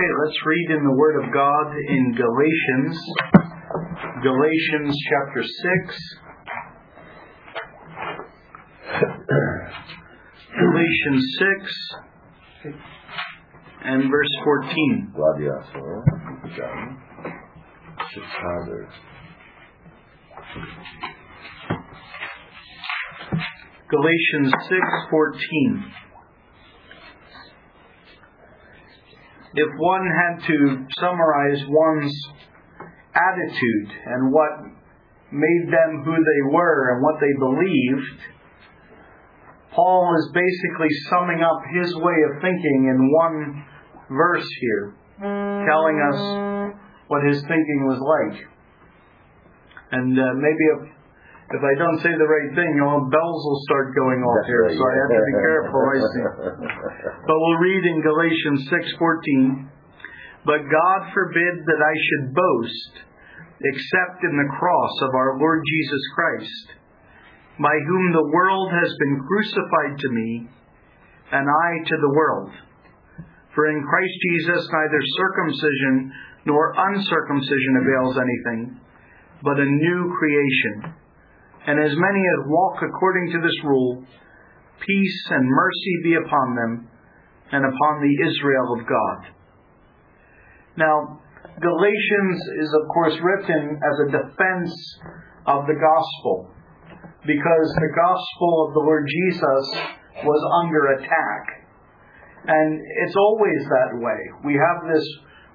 Okay, let's read in the Word of God in Galatians. Galatians chapter 6. Galatians 6 and verse 14. Galatians 6:14. If one had to summarize one's attitude and what made them who they were and what they believed, Paul is basically summing up his way of thinking in one verse here, telling us what his thinking was like. And maybe if I don't say the right thing, bells will start going off here, so I have to be careful. I see. But we'll read in Galatians 6:14, "But God forbid that I should boast, except in the cross of our Lord Jesus Christ, by whom the world has been crucified to me, and I to the world. For in Christ Jesus neither circumcision nor uncircumcision avails anything, but a new creation. And as many as walk according to this rule, peace and mercy be upon them and upon the Israel of God." Now, Galatians is of course written as a defense of the gospel, because the gospel of the Lord Jesus was under attack. And it's always that way. We have this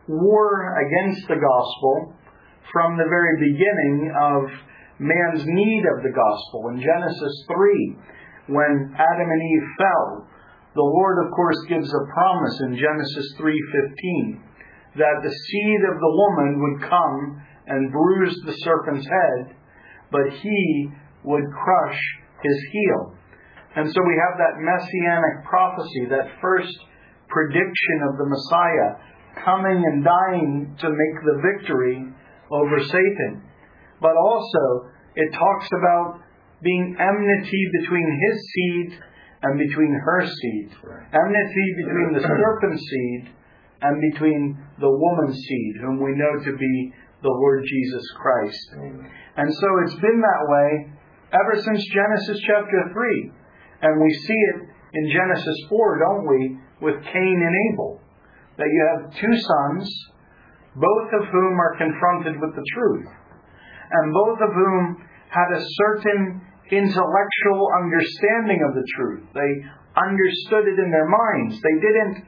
war against the gospel from the very beginning of man's need of the gospel. In Genesis 3, when Adam and Eve fell, the Lord, of course, gives a promise in Genesis 3:15 that the seed of the woman would come and bruise the serpent's head, but he would crush his heel. And so we have that messianic prophecy, that first prediction of the Messiah coming and dying to make the victory over Satan. But also, it talks about being enmity between his seed and between her seed. Right. Enmity between the serpent's seed and between the woman's seed, whom we know to be the Lord Jesus Christ. And so it's been that way ever since Genesis chapter 3. And we see it in Genesis 4, don't we, with Cain and Abel. That you have two sons, both of whom are confronted with the truth, and both of whom had a certain intellectual understanding of the truth. They understood it in their minds. They didn't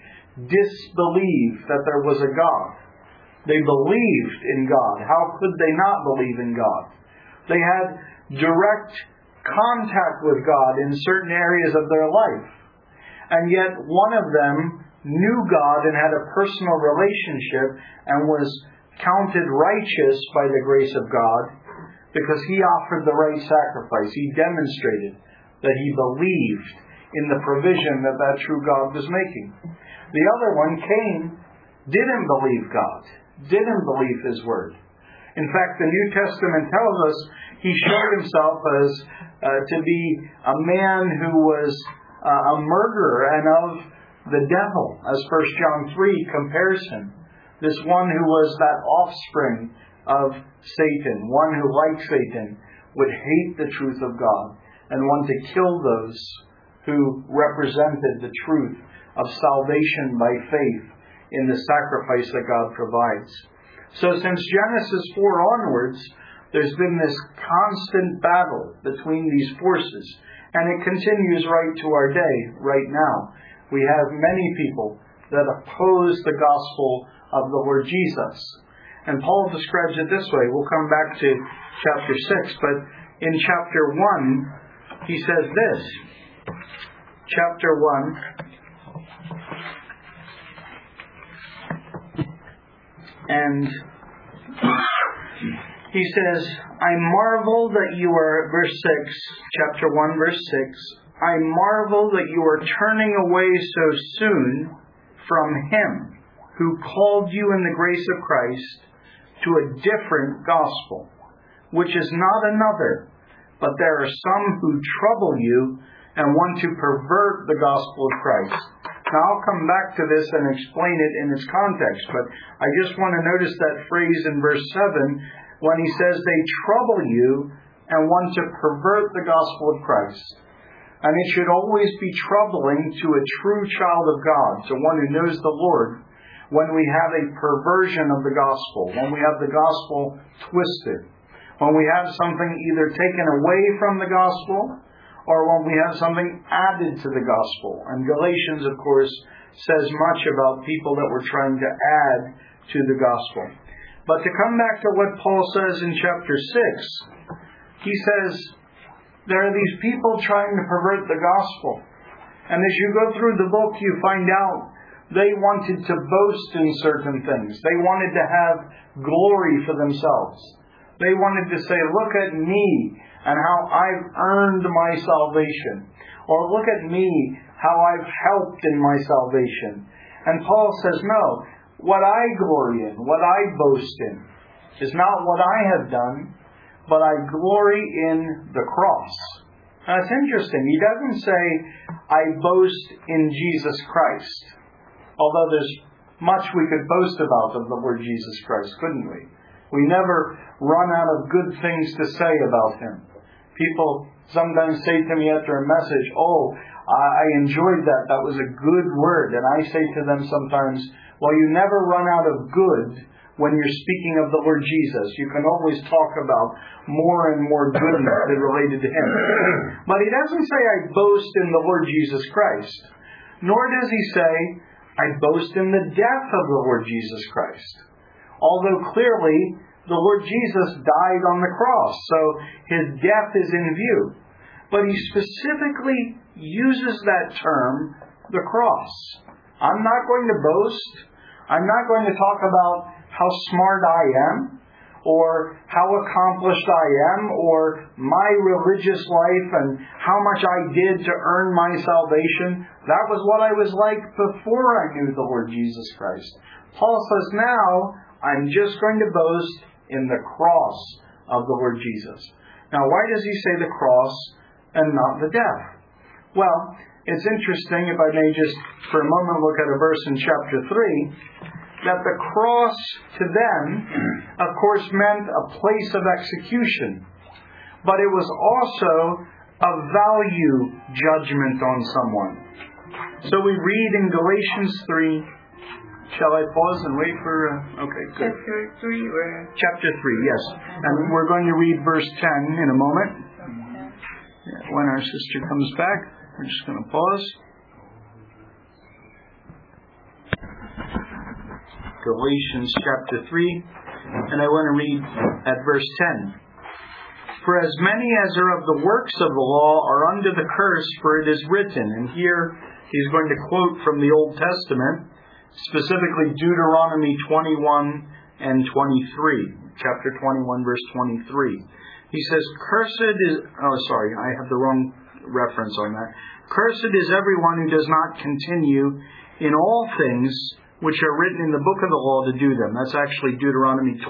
disbelieve that there was a God. They believed in God. How could they not believe in God? They had direct contact with God in certain areas of their life. And yet one of them knew God and had a personal relationship and was counted righteous by the grace of God because he offered the right sacrifice. He demonstrated that he believed in the provision that that true God was making. The other one, Cain, didn't believe God, didn't believe his word. In fact, the New Testament tells us he showed himself as to be a man who was a murderer and of the devil, as 1 John 3 compares him. This one who was that offspring of Satan, one who, like Satan, would hate the truth of God and want to kill those who represented the truth of salvation by faith in the sacrifice that God provides. So since Genesis 4 onwards, there's been this constant battle between these forces, and it continues right to our day, right now. We have many people that oppose the gospel of the Lord Jesus. And Paul describes it this way. We'll come back to chapter 6, but in chapter 1, he says this. Chapter 1, and he says, "I marvel that you are," verse 6, chapter 1, verse 6, "I marvel that you are turning away so soon from Him who called you in the grace of Christ to a different gospel, which is not another, but there are some who trouble you and want to pervert the gospel of Christ. Now I'll come back to this and explain it in its context, but I just want to notice that phrase in verse 7 when he says they trouble you and want to pervert the gospel of Christ. And it should always be troubling to a true child of God, to one who knows the Lord, when we have a perversion of the gospel, when we have the gospel twisted, when we have something either taken away from the gospel, or when we have something added to the gospel. And Galatians, of course, says much about people that were trying to add to the gospel. But to come back to what Paul says in chapter 6, he says, there are these people trying to pervert the gospel. And as you go through the book, you find out they wanted to boast in certain things. They wanted to have glory for themselves. They wanted to say, look at me and how I've earned my salvation. Or look at me, how I've helped in my salvation. And Paul says, no, what I glory in, what I boast in, is not what I have done, but I glory in the cross. Now it's interesting. He doesn't say, I boast in Jesus Christ. Although there's much we could boast about of the Lord Jesus Christ, couldn't we? We never run out of good things to say about Him. People sometimes say to me after a message, oh, I enjoyed that. That was a good word. And I say to them sometimes, well, you never run out of good when you're speaking of the Lord Jesus. You can always talk about more and more goodness related to Him. But He doesn't say, I boast in the Lord Jesus Christ. Nor does He say, I boast in the death of the Lord Jesus Christ. Although clearly, the Lord Jesus died on the cross, so His death is in view. But He specifically uses that term, the cross. I'm not going to boast. I'm not going to talk about how smart I am, or how accomplished I am, or my religious life and how much I did to earn my salvation. That was what I was like before I knew the Lord Jesus Christ. Paul says, now I'm just going to boast in the cross of the Lord Jesus. Now, why does he say the cross and not the death? Well, it's interesting, if I may just for a moment look at a verse in chapter 3, that the cross to them, of course, meant a place of execution. But it was also a value judgment on someone. So we read in Galatians 3. Shall I pause and wait for... okay, good. Chapter 3, yes. And we're going to read verse 10 in a moment. When our sister comes back, we're just going to pause. Galatians chapter 3, and I want to read at verse 10. For as many as are of the works of the law are under the curse, for it is written. And here he's going to quote from the Old Testament, specifically Deuteronomy 21 and 23. Chapter 21, verse 23. He says, cursed is... oh, sorry, I have the wrong reference on that. Cursed is everyone who does not continue in all things which are written in the book of the law to do them. That's actually Deuteronomy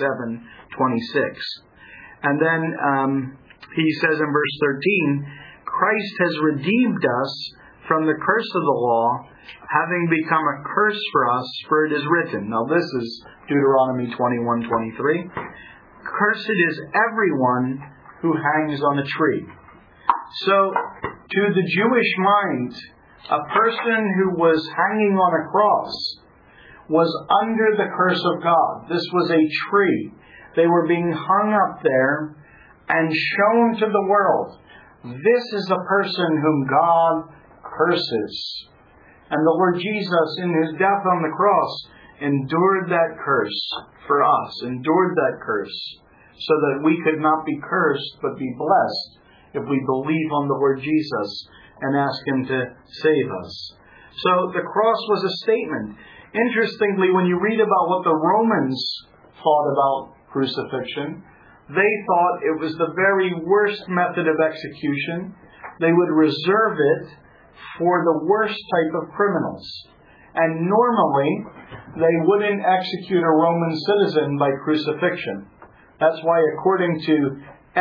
27:26. And then he says in verse 13, Christ has redeemed us from the curse of the law, having become a curse for us, for it is written. Now this is Deuteronomy 21:23. Cursed is everyone who hangs on a tree. So, to the Jewish mind, a person who was hanging on a cross was under the curse of God. This was a tree. They were being hung up there and shown to the world. This is a person whom God curses. And the Lord Jesus, in His death on the cross, endured that curse for us, endured that curse, so that we could not be cursed, but be blessed if we believe on the Lord Jesus and ask Him to save us. So the cross was a statement. Interestingly, when you read about what the Romans thought about crucifixion, they thought it was the very worst method of execution. They would reserve it for the worst type of criminals. And normally, they wouldn't execute a Roman citizen by crucifixion. That's why, according to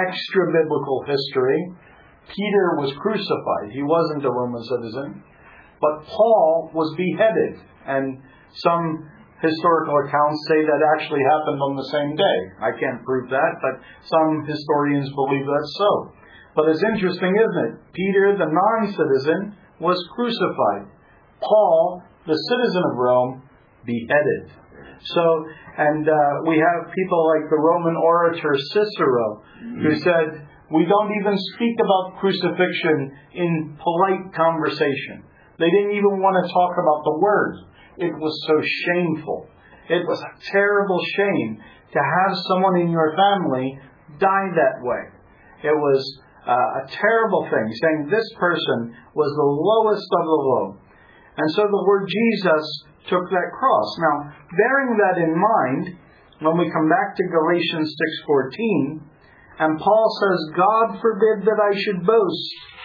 extra-biblical history, Peter was crucified. He wasn't a Roman citizen. But Paul was beheaded, and some historical accounts say that actually happened on the same day. I can't prove that, but some historians believe that's so. But it's interesting, isn't it? Peter, the non-citizen, was crucified. Paul, the citizen of Rome, beheaded. So, and we have people like the Roman orator Cicero, who said, we don't even speak about crucifixion in polite conversation. They didn't even want to talk about the word. It was so shameful. It was a terrible shame to have someone in your family die that way. It was a terrible thing, saying this person was the lowest of the low. And so the Lord Jesus took that cross. Now, bearing that in mind, when we come back to Galatians 6:14, and Paul says, God forbid that I should boast,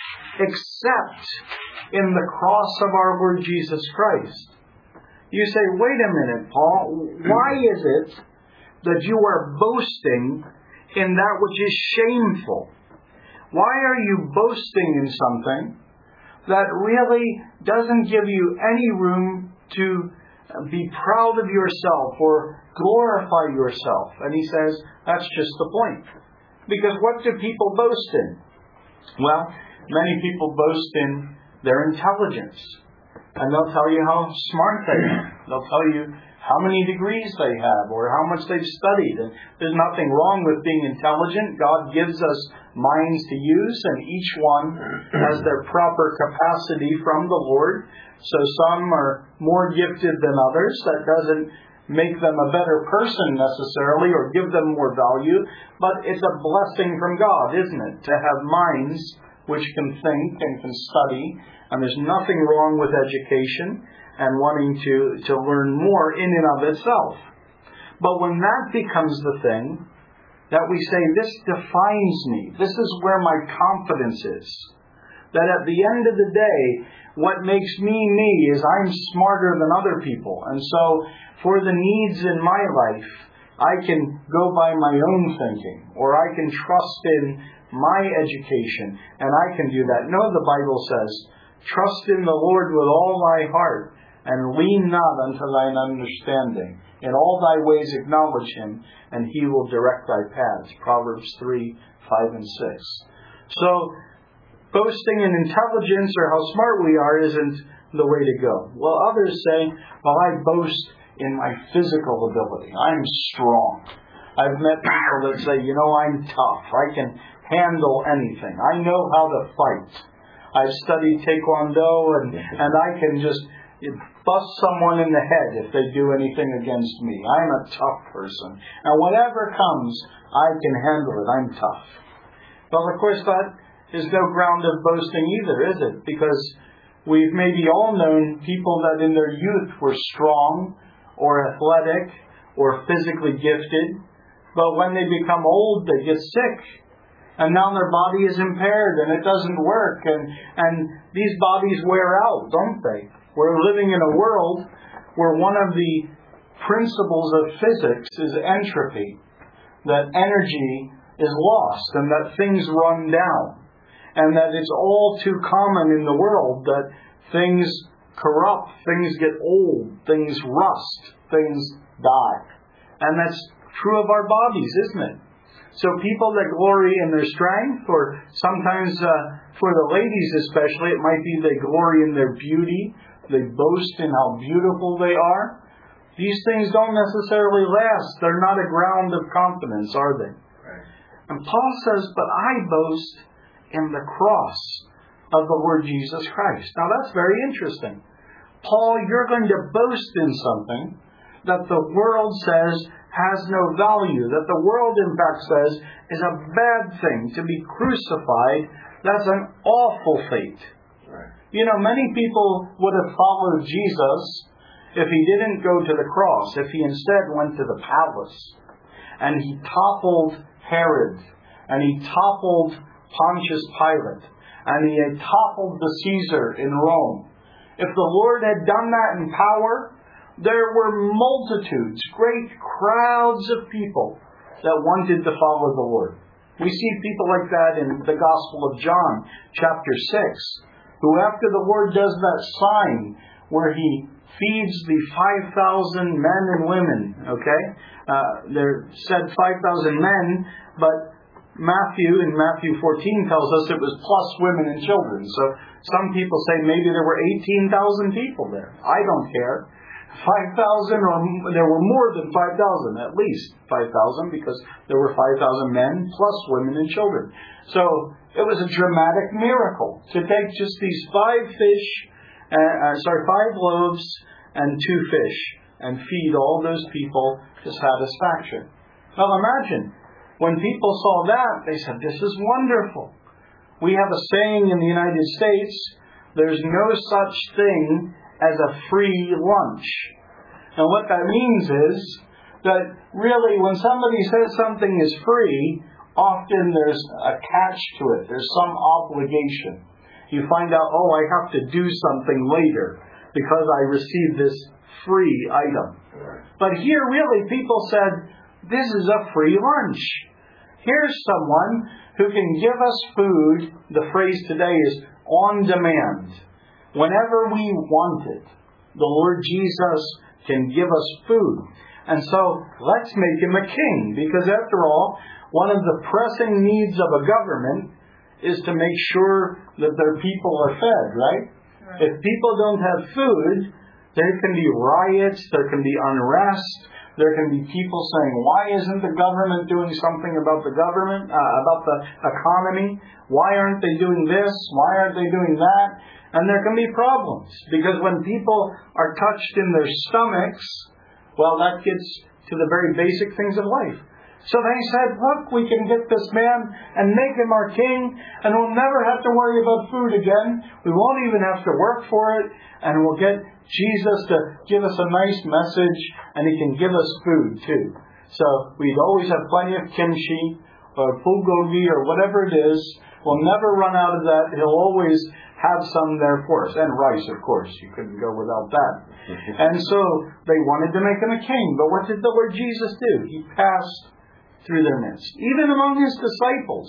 except in the cross of our Lord Jesus Christ. You say, wait a minute, Paul, why is it that you are boasting in that which is shameful? Why are you boasting in something that really doesn't give you any room to be proud of yourself or glorify yourself? And he says, that's just the point. Because what do people boast in? Well, many people boast in their intelligence. And they'll tell you how smart they are. They'll tell you how many degrees they have or how much they've studied. And there's nothing wrong with being intelligent. God gives us minds to use, and each one has their proper capacity from the Lord. So some are more gifted than others. That doesn't make them a better person necessarily or give them more value, but it's a blessing from God, isn't it? To have minds which can think and can study. And there's nothing wrong with education and wanting to learn more in and of itself. But when that becomes the thing that we say, this defines me, this is where my confidence is, that at the end of the day, what makes me me is I'm smarter than other people. And so for the needs in my life, I can go by my own thinking, or I can trust in my education, and I can do that. No, the Bible says, trust in the Lord with all thy heart, and lean not unto thine understanding. In all thy ways acknowledge him, and he will direct thy paths. Proverbs 3:5 and 6. So, boasting in intelligence or how smart we are isn't the way to go. Well, others say, well, I boast in my physical ability. I'm strong. I've met people that say, I'm tough. I can handle anything. I know how to fight. I've studied Taekwondo and I can just bust someone in the head if they do anything against me. I'm a tough person. And whatever comes, I can handle it. I'm tough. Well, of course, that is no ground of boasting either, is it? Because we've maybe all known people that in their youth were strong or athletic or physically gifted, but when they become old, they get sick. And now their body is impaired and it doesn't work. And these bodies wear out, don't they? We're living in a world where one of the principles of physics is entropy. That energy is lost and that things run down. And that it's all too common in the world that things corrupt, things get old, things rust, things die. And that's true of our bodies, isn't it? So people that glory in their strength, or sometimes for the ladies especially, it might be they glory in their beauty. They boast in how beautiful they are. These things don't necessarily last. They're not a ground of confidence, are they? Right. And Paul says, but I boast in the cross of the Lord Jesus Christ. Now that's very interesting. Paul, you're going to boast in something that the world says has no value, that the world in fact says is a bad thing. To be crucified, that's an awful fate. Right. Many people would have followed Jesus if he didn't go to the cross, if he instead went to the palace and he toppled Herod and he toppled Pontius Pilate and he had toppled the Caesar in Rome. If the Lord had done that in power, there were multitudes, great crowds of people that wanted to follow the Lord. We see people like that in the Gospel of John, chapter 6, who after the Lord does that sign where He feeds the 5,000 men and women, okay? There said 5,000 men, but Matthew, in Matthew 14, tells us it was plus women and children. So some people say maybe there were 18,000 people there. I don't care. 5,000, or there were more than 5,000, at least 5,000, because there were 5,000 men plus women and children. So it was a dramatic miracle to take just these 5 loaves and 2 fish and feed all those people to satisfaction. Now imagine, when people saw that, they said, this is wonderful. We have a saying in the United States, there's no such thing as a free lunch. And what that means is that really when somebody says something is free, often there's a catch to it. There's some obligation. You find out, oh, I have to do something later because I received this free item. But here really people said, this is a free lunch. Here's someone who can give us food. The phrase today is on demand. Whenever we want it, the Lord Jesus can give us food. And so let's make Him a king, because after all, one of the pressing needs of a government is to make sure that their people are fed, right? If people don't have food, there can be riots, there can be unrest, there can be people saying, why isn't the government doing something about the government, about the economy? Why aren't they doing this? Why aren't they doing that? And there can be problems, because when people are touched in their stomachs, well, that gets to the very basic things of life. So they said, look, we can get this man and make him our king, and we'll never have to worry about food again. We won't even have to work for it, and we'll get Jesus to give us a nice message, and He can give us food too. So we'd always have plenty of kimchi, or bulgogi, or whatever it is. We'll never run out of that. He'll always have some there for us. And rice, of course. You couldn't go without that. And so they wanted to make Him a king. But what did the Lord Jesus do? He passed through their midst. Even among His disciples.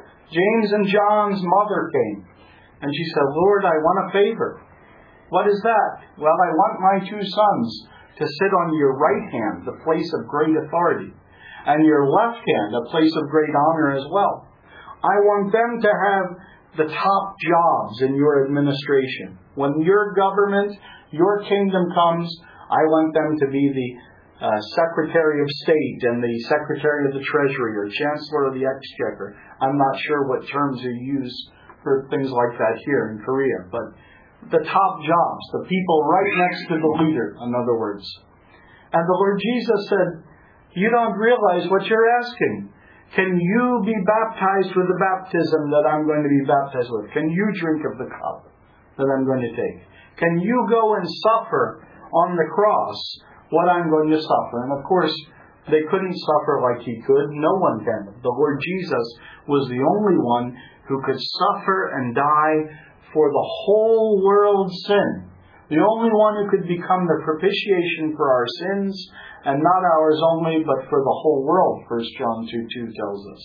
James and John's mother came. And she said, Lord, I want a favor. What is that? Well, I want my 2 sons to sit on your right hand, the place of great authority, and your left hand, a place of great honor as well. I want them to have the top jobs in your administration. When your government, your kingdom comes, I want them to be the Secretary of State and the Secretary of the Treasury or Chancellor of the Exchequer. I'm not sure what terms you use for things like that here in Korea, but the top jobs, the people right next to the leader, in other words. And the Lord Jesus said, you don't realize what you're asking. Can you be baptized with the baptism that I'm going to be baptized with? Can you drink of the cup that I'm going to take? Can you go and suffer on the cross what I'm going to suffer? And of course, they couldn't suffer like He could. No one can. The Lord Jesus was the only one who could suffer and die for the whole world's sin. The only one who could become the propitiation for our sins, and not ours only, but for the whole world, 1 John 2:2 tells us.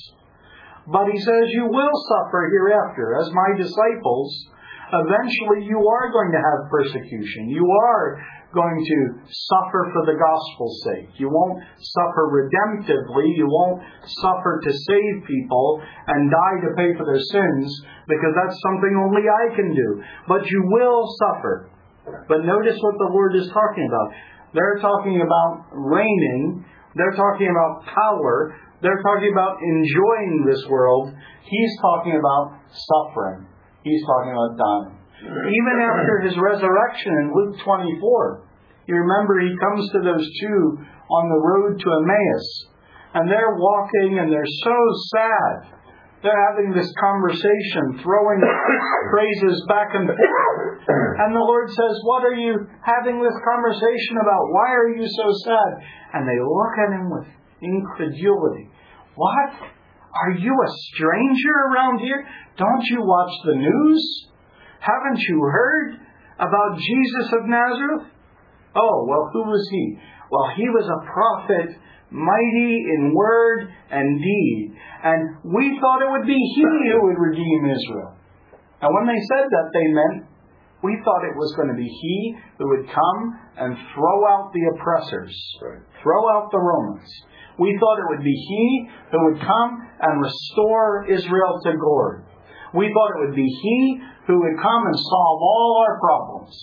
But He says, you will suffer hereafter. As my disciples, eventually you are going to have persecution. You are going to suffer for the gospel's sake. You won't suffer redemptively. You won't suffer to save people and die to pay for their sins, because that's something only I can do. But you will suffer. But notice what the Lord is talking about. They're talking about reigning. They're talking about power. They're talking about enjoying this world. He's talking about suffering. He's talking about dying. Even after His resurrection in Luke 24, you remember He comes to those 2 on the road to Emmaus. And they're walking and they're so sad. They're having this conversation, throwing phrases back and forth. And the Lord says, what are you having this conversation about? Why are you so sad? And they look at Him with incredulity. What? Are you a stranger around here? Don't you watch the news? Haven't you heard about Jesus of Nazareth? Oh, well, who was He? Well, He was a prophet, mighty in word and deed. And we thought it would be He who would redeem Israel. And when they said that, they meant, we thought it was going to be He who would come and throw out the oppressors, throw out the Romans. We thought it would be He who would come and restore Israel to glory. We thought it would be He who would come and solve all our problems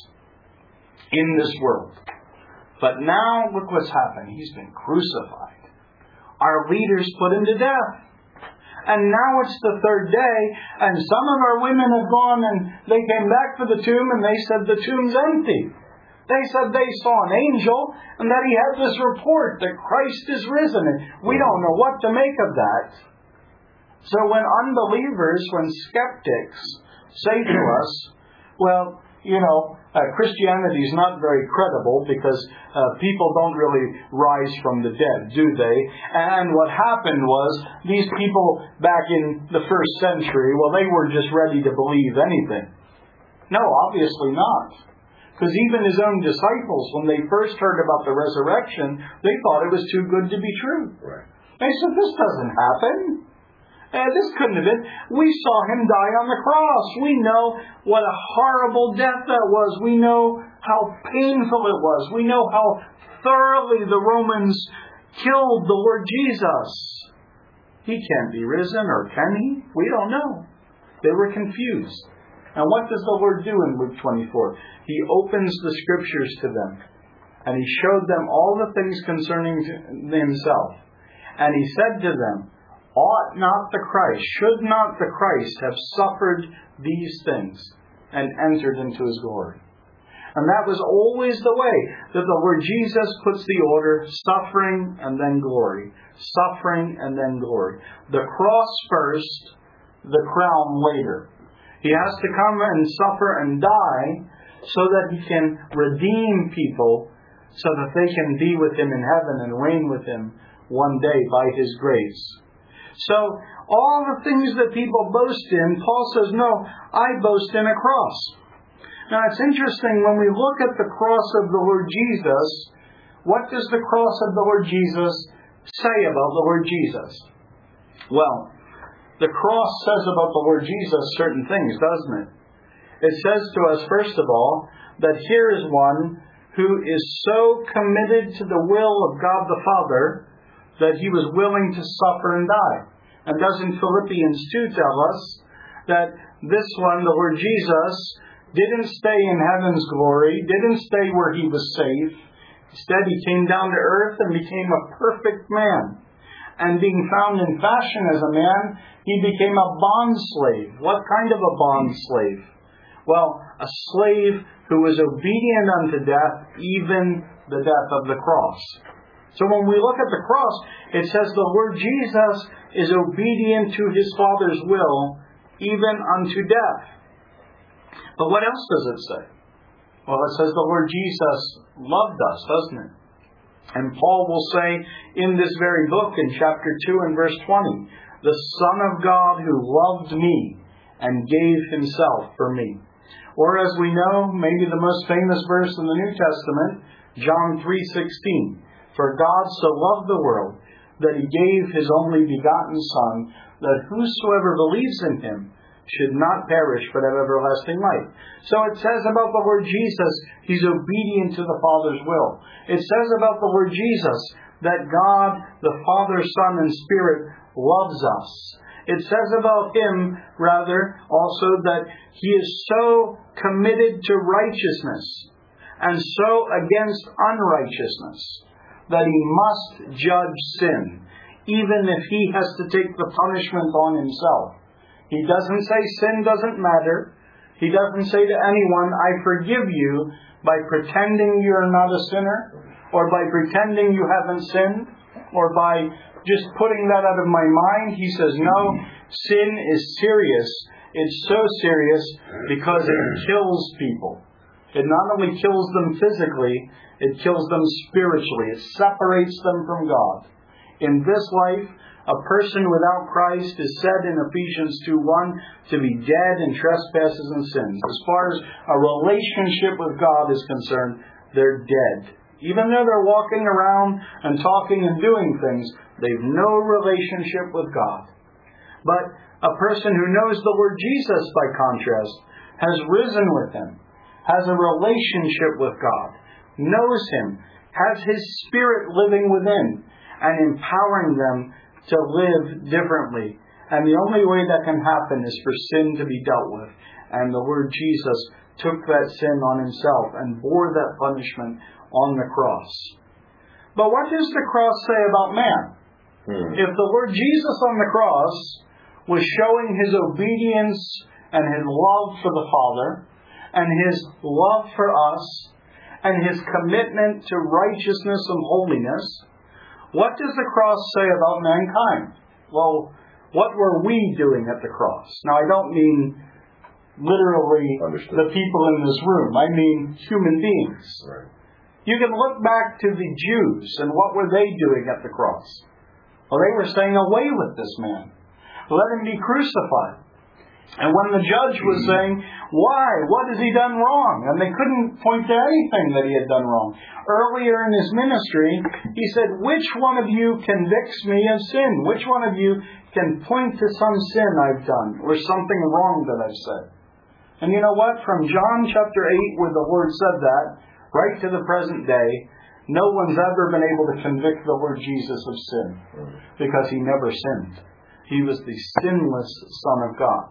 in this world. But now, look what's happened. He's been crucified. Our leaders put Him to death. And now it's the third day, and some of our women have gone and they came back to the tomb and they said the tomb's empty. They said they saw an angel and that he had this report that Christ is risen. And we don't know what to make of that. So when unbelievers, when skeptics say to us, well, Christianity is not very credible because people don't really rise from the dead, do they? And what happened was, these people back in the first century, well, they were just ready to believe anything. No, obviously not. Because even His own disciples, when they first heard about the resurrection, they thought it was too good to be true. Right. They said, this doesn't happen. This couldn't have been. We saw Him die on the cross. We know what a horrible death that was. We know how painful it was. We know how thoroughly the Romans killed the Lord Jesus. He can't be risen, or can He? We don't know. They were confused. And what does the Lord do in Luke 24? He opens the Scriptures to them. And He showed them all the things concerning Himself. And He said to them, ought not the Christ, should not the Christ have suffered these things and entered into His glory? And that was always the way that the Lord Jesus puts the order: suffering and then glory. Suffering and then glory. The cross first, the crown later. He has to come and suffer and die so that He can redeem people, so that they can be with Him in heaven and reign with Him one day by His grace. So, all the things that people boast in, Paul says, no, I boast in a cross. Now, it's interesting, when we look at the cross of the Lord Jesus, what does the cross of the Lord Jesus say about the Lord Jesus? Well, the cross says about the Lord Jesus certain things, doesn't it? It says to us, first of all, that here is one who is so committed to the will of God the Father that He was willing to suffer and die. And doesn't Philippians 2 tell us that this one, the Lord Jesus, didn't stay in heaven's glory, didn't stay where He was safe. Instead, He came down to earth and became a perfect man. And being found in fashion as a man, He became a bondslave. What kind of a bondslave? Well, a slave who was obedient unto death, even the death of the cross. So when we look at the cross, it says the Lord Jesus is obedient to His Father's will, even unto death. But what else does it say? Well, it says the Lord Jesus loved us, doesn't it? And Paul will say in this very book, in chapter 2 and verse 20, the Son of God who loved me and gave Himself for me. Or as we know, maybe the most famous verse in the New Testament, John 3:16. For God so loved the world that He gave His only begotten Son, that whosoever believes in Him should not perish but have everlasting life. So it says about the Lord Jesus, He's obedient to the Father's will. It says about the Lord Jesus that God, the Father, Son, and Spirit loves us. It says about Him, rather, also that He is so committed to righteousness and so against unrighteousness that He must judge sin, even if He has to take the punishment on Himself. He doesn't say sin doesn't matter. He doesn't say to anyone, I forgive you, by pretending you're not a sinner, or by pretending you haven't sinned, or by just putting that out of my mind. He says, no, sin is serious. It's so serious because it kills people. It not only kills them physically, it kills them spiritually. It separates them from God. In this life, a person without Christ is said in Ephesians 2:1 to be dead in trespasses and sins. As far as a relationship with God is concerned, they're dead. Even though they're walking around and talking and doing things, they've no relationship with God. But A person who knows the Lord Jesus, by contrast, has risen with Him, has a relationship with God, knows Him, has His Spirit living within, and empowering them to live differently. And the only way that can happen is for sin to be dealt with. And the Lord Jesus took that sin on Himself and bore that punishment on the cross. But what does the cross say about man? If the Lord Jesus on the cross was showing His obedience and His love for the Father, and His love for us, and His commitment to righteousness and holiness, what does the cross say about mankind? Well, what were we doing at the cross? Now, I don't mean literally the people in this room. I mean human beings. Right. You can look back to the Jews, and what were they doing at the cross? Well, they were saying, away with this man. Let Him be crucified. And when the judge was saying, why? What has He done wrong? And they couldn't point to anything that He had done wrong. Earlier in His ministry, He said, which one of you convicts me of sin? Which one of you can point to some sin I've done or something wrong that I've said? And you know what? From John chapter 8, where the Lord said that, right to the present day, no one's ever been able to convict the Lord Jesus of sin, because He never sinned. He was the sinless Son of God.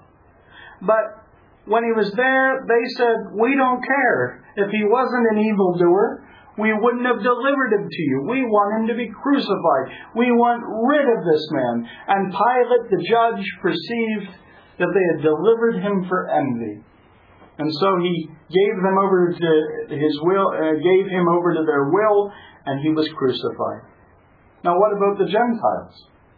But when He was there, they said, we don't care. If He wasn't an evildoer, we wouldn't have delivered Him to you. We want Him to be crucified. We want rid of this man. And Pilate, the judge, perceived that they had delivered Him for envy. And so he gave them over to his will, gave Him over to their will, and He was crucified. Now, what about the Gentiles?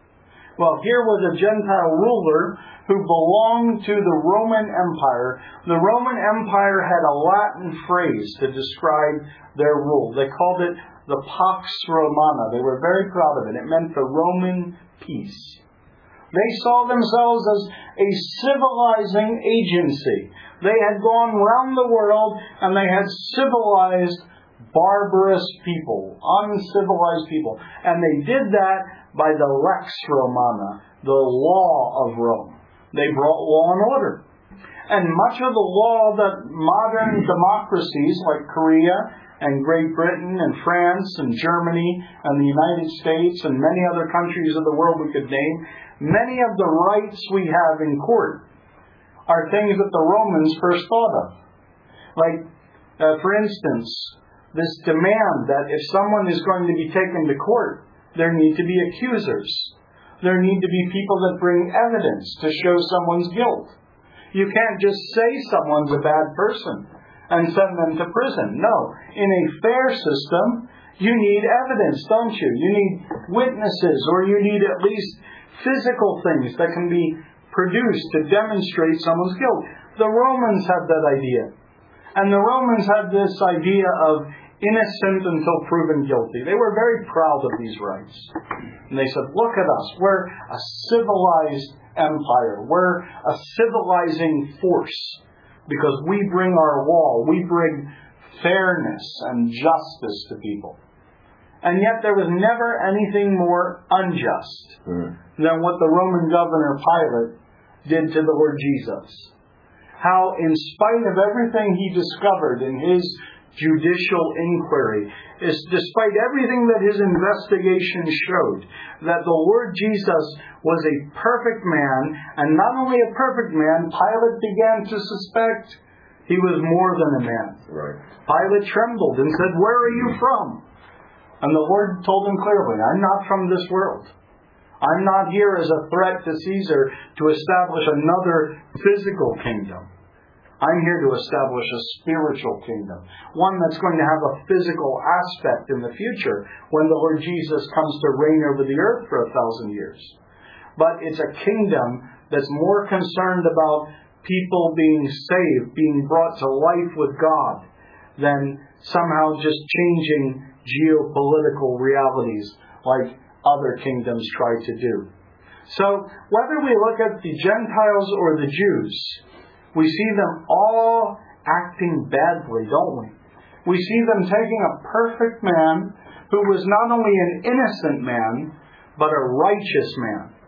Well, here was a Gentile ruler who belonged to the Roman Empire. The Roman Empire had a Latin phrase to describe their rule. They called it the Pax Romana. They were very proud of it. It meant the Roman peace. They saw themselves as a civilizing agency. They had gone round the world and they had civilized barbarous people, uncivilized people. And they did that by the Lex Romana, the law of Rome. They brought law and order. And much of the law that modern democracies like Korea and Great Britain and France and Germany and the United States and many other countries of the world we could name, many of the rights we have in court are things that the Romans first thought of. Like, for instance, this demand that if someone is going to be taken to court, there need to be accusers. There need to be people that bring evidence to show someone's guilt. You can't just say someone's a bad person and send them to prison. No. In a fair system, you need evidence, don't you? You need witnesses, or you need at least physical things that can be produced to demonstrate someone's guilt. The Romans had that idea. And the Romans had this idea of innocent until proven guilty. They were very proud of these rights. And they said, look at us. We're a civilized empire. We're a civilizing force because we bring our law. We bring fairness and justice to people. And yet there was never anything more unjust than what the Roman governor Pilate did to the Lord Jesus. How, in spite of everything he discovered in his judicial inquiry, despite everything that his investigation showed, that the Lord Jesus was a perfect man, and not only a perfect man, Pilate began to suspect he was more than a man. Right. Pilate trembled and said, "Where are you from?" And the Lord told him clearly, "I'm not from this world. I'm not here as a threat to Caesar to establish another physical kingdom. I'm here to establish a spiritual kingdom, one that's going to have a physical aspect in the future when the Lord Jesus comes to reign over the earth for 1,000 years. But it's a kingdom that's more concerned about people being saved, being brought to life with God, than somehow just changing geopolitical realities like other kingdoms try to do. So, whether we look at the Gentiles or the Jews, we see them all acting badly, don't we? We see them taking a perfect man who was not only an innocent man, but a righteous man.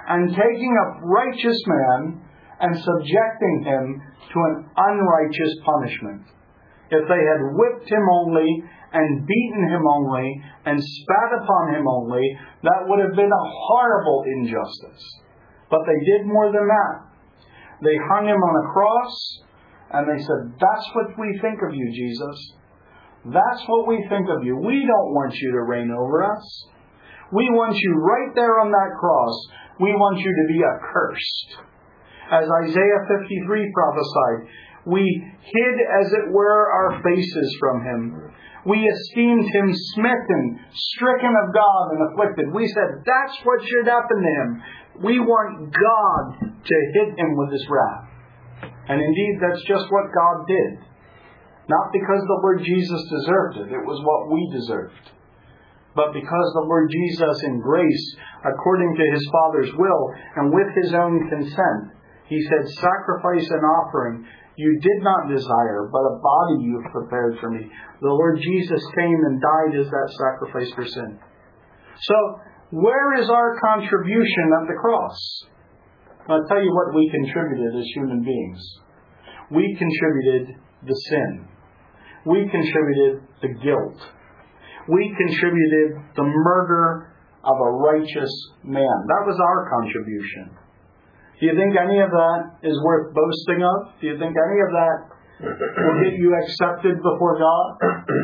and taking a righteous man and subjecting him to an unrighteous punishment. If they had whipped him only and beaten him only and spat upon him only, that would have been a horrible injustice. But they did more than that. They hung him on a cross and they said, "That's what we think of you, Jesus. That's what we think of you. We don't want you to reign over us. We want you right there on that cross. We want you to be accursed." As Isaiah 53 prophesied, we hid, as it were, our faces from him. We esteemed him smitten, stricken of God, and afflicted. We said, that's what should happen to him. We want God to hit him with his wrath. And indeed, that's just what God did. Not because the Lord Jesus deserved it. It was what we deserved. But because the Lord Jesus, in grace, according to his Father's will, and with his own consent, he said, "Sacrifice and offering you did not desire, but a body you have prepared for me." The Lord Jesus came and died as that sacrifice for sin. So, where is our contribution at the cross? I'll tell you what we contributed as human beings. We contributed the sin. We contributed the guilt. We contributed the murder of a righteous man. That was our contribution. Do you think any of that is worth boasting of? Do you think any of that will get you accepted before God?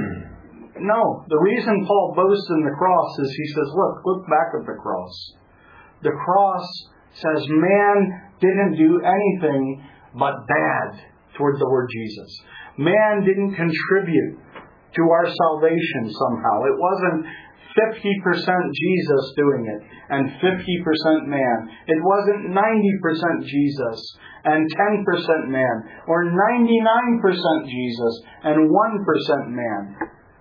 No. The reason Paul boasts in the cross is he says, look back at the cross. The cross says man didn't do anything but bad toward the Lord Jesus. Man didn't contribute to our salvation somehow. It wasn't 50% Jesus doing it and 50% man. It wasn't 90% Jesus and 10% man, or 99% Jesus and 1% man.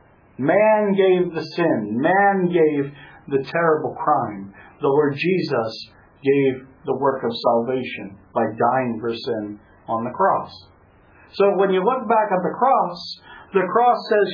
Man gave the sin. Man gave the terrible crime. The Lord Jesus gave the work of salvation by dying for sin on the cross. So when you look back at the cross says,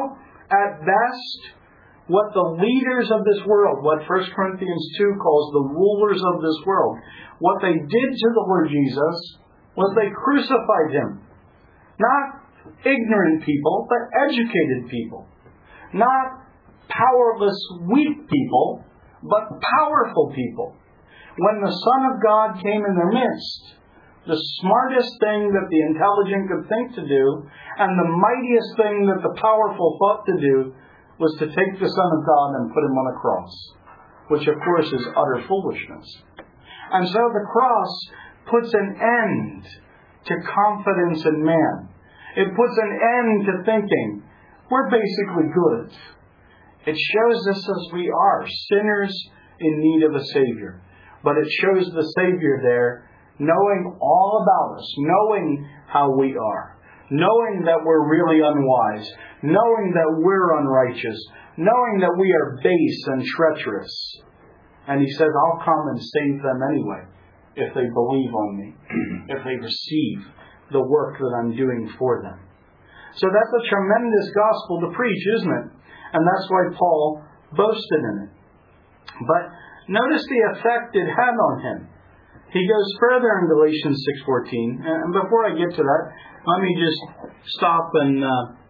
at best, what the leaders of this world, what 1 Corinthians 2 calls the rulers of this world, what they did to the Lord Jesus was they crucified him. Not ignorant people, but educated people. Not powerless, weak people, but powerful people. When the Son of God came in their midst, the smartest thing that the intelligent could think to do, and the mightiest thing that the powerful thought to do, was to take the Son of God and put him on a cross, which of course is utter foolishness. And so the cross puts an end to confidence in man. It puts an end to thinking, we're basically good. It shows us as we are, sinners in need of a Savior. But it shows the Savior there, knowing all about us, knowing how we are, knowing that we're really unwise, knowing that we're unrighteous, knowing that we are base and treacherous. And he says, I'll come and save them anyway, if they believe on me, if they receive the work that I'm doing for them. So that's a tremendous gospel to preach, isn't it? And that's why Paul boasted in it. But notice the effect it had on him. He goes further in Galatians 6:14. And before I get to that, let me just stop and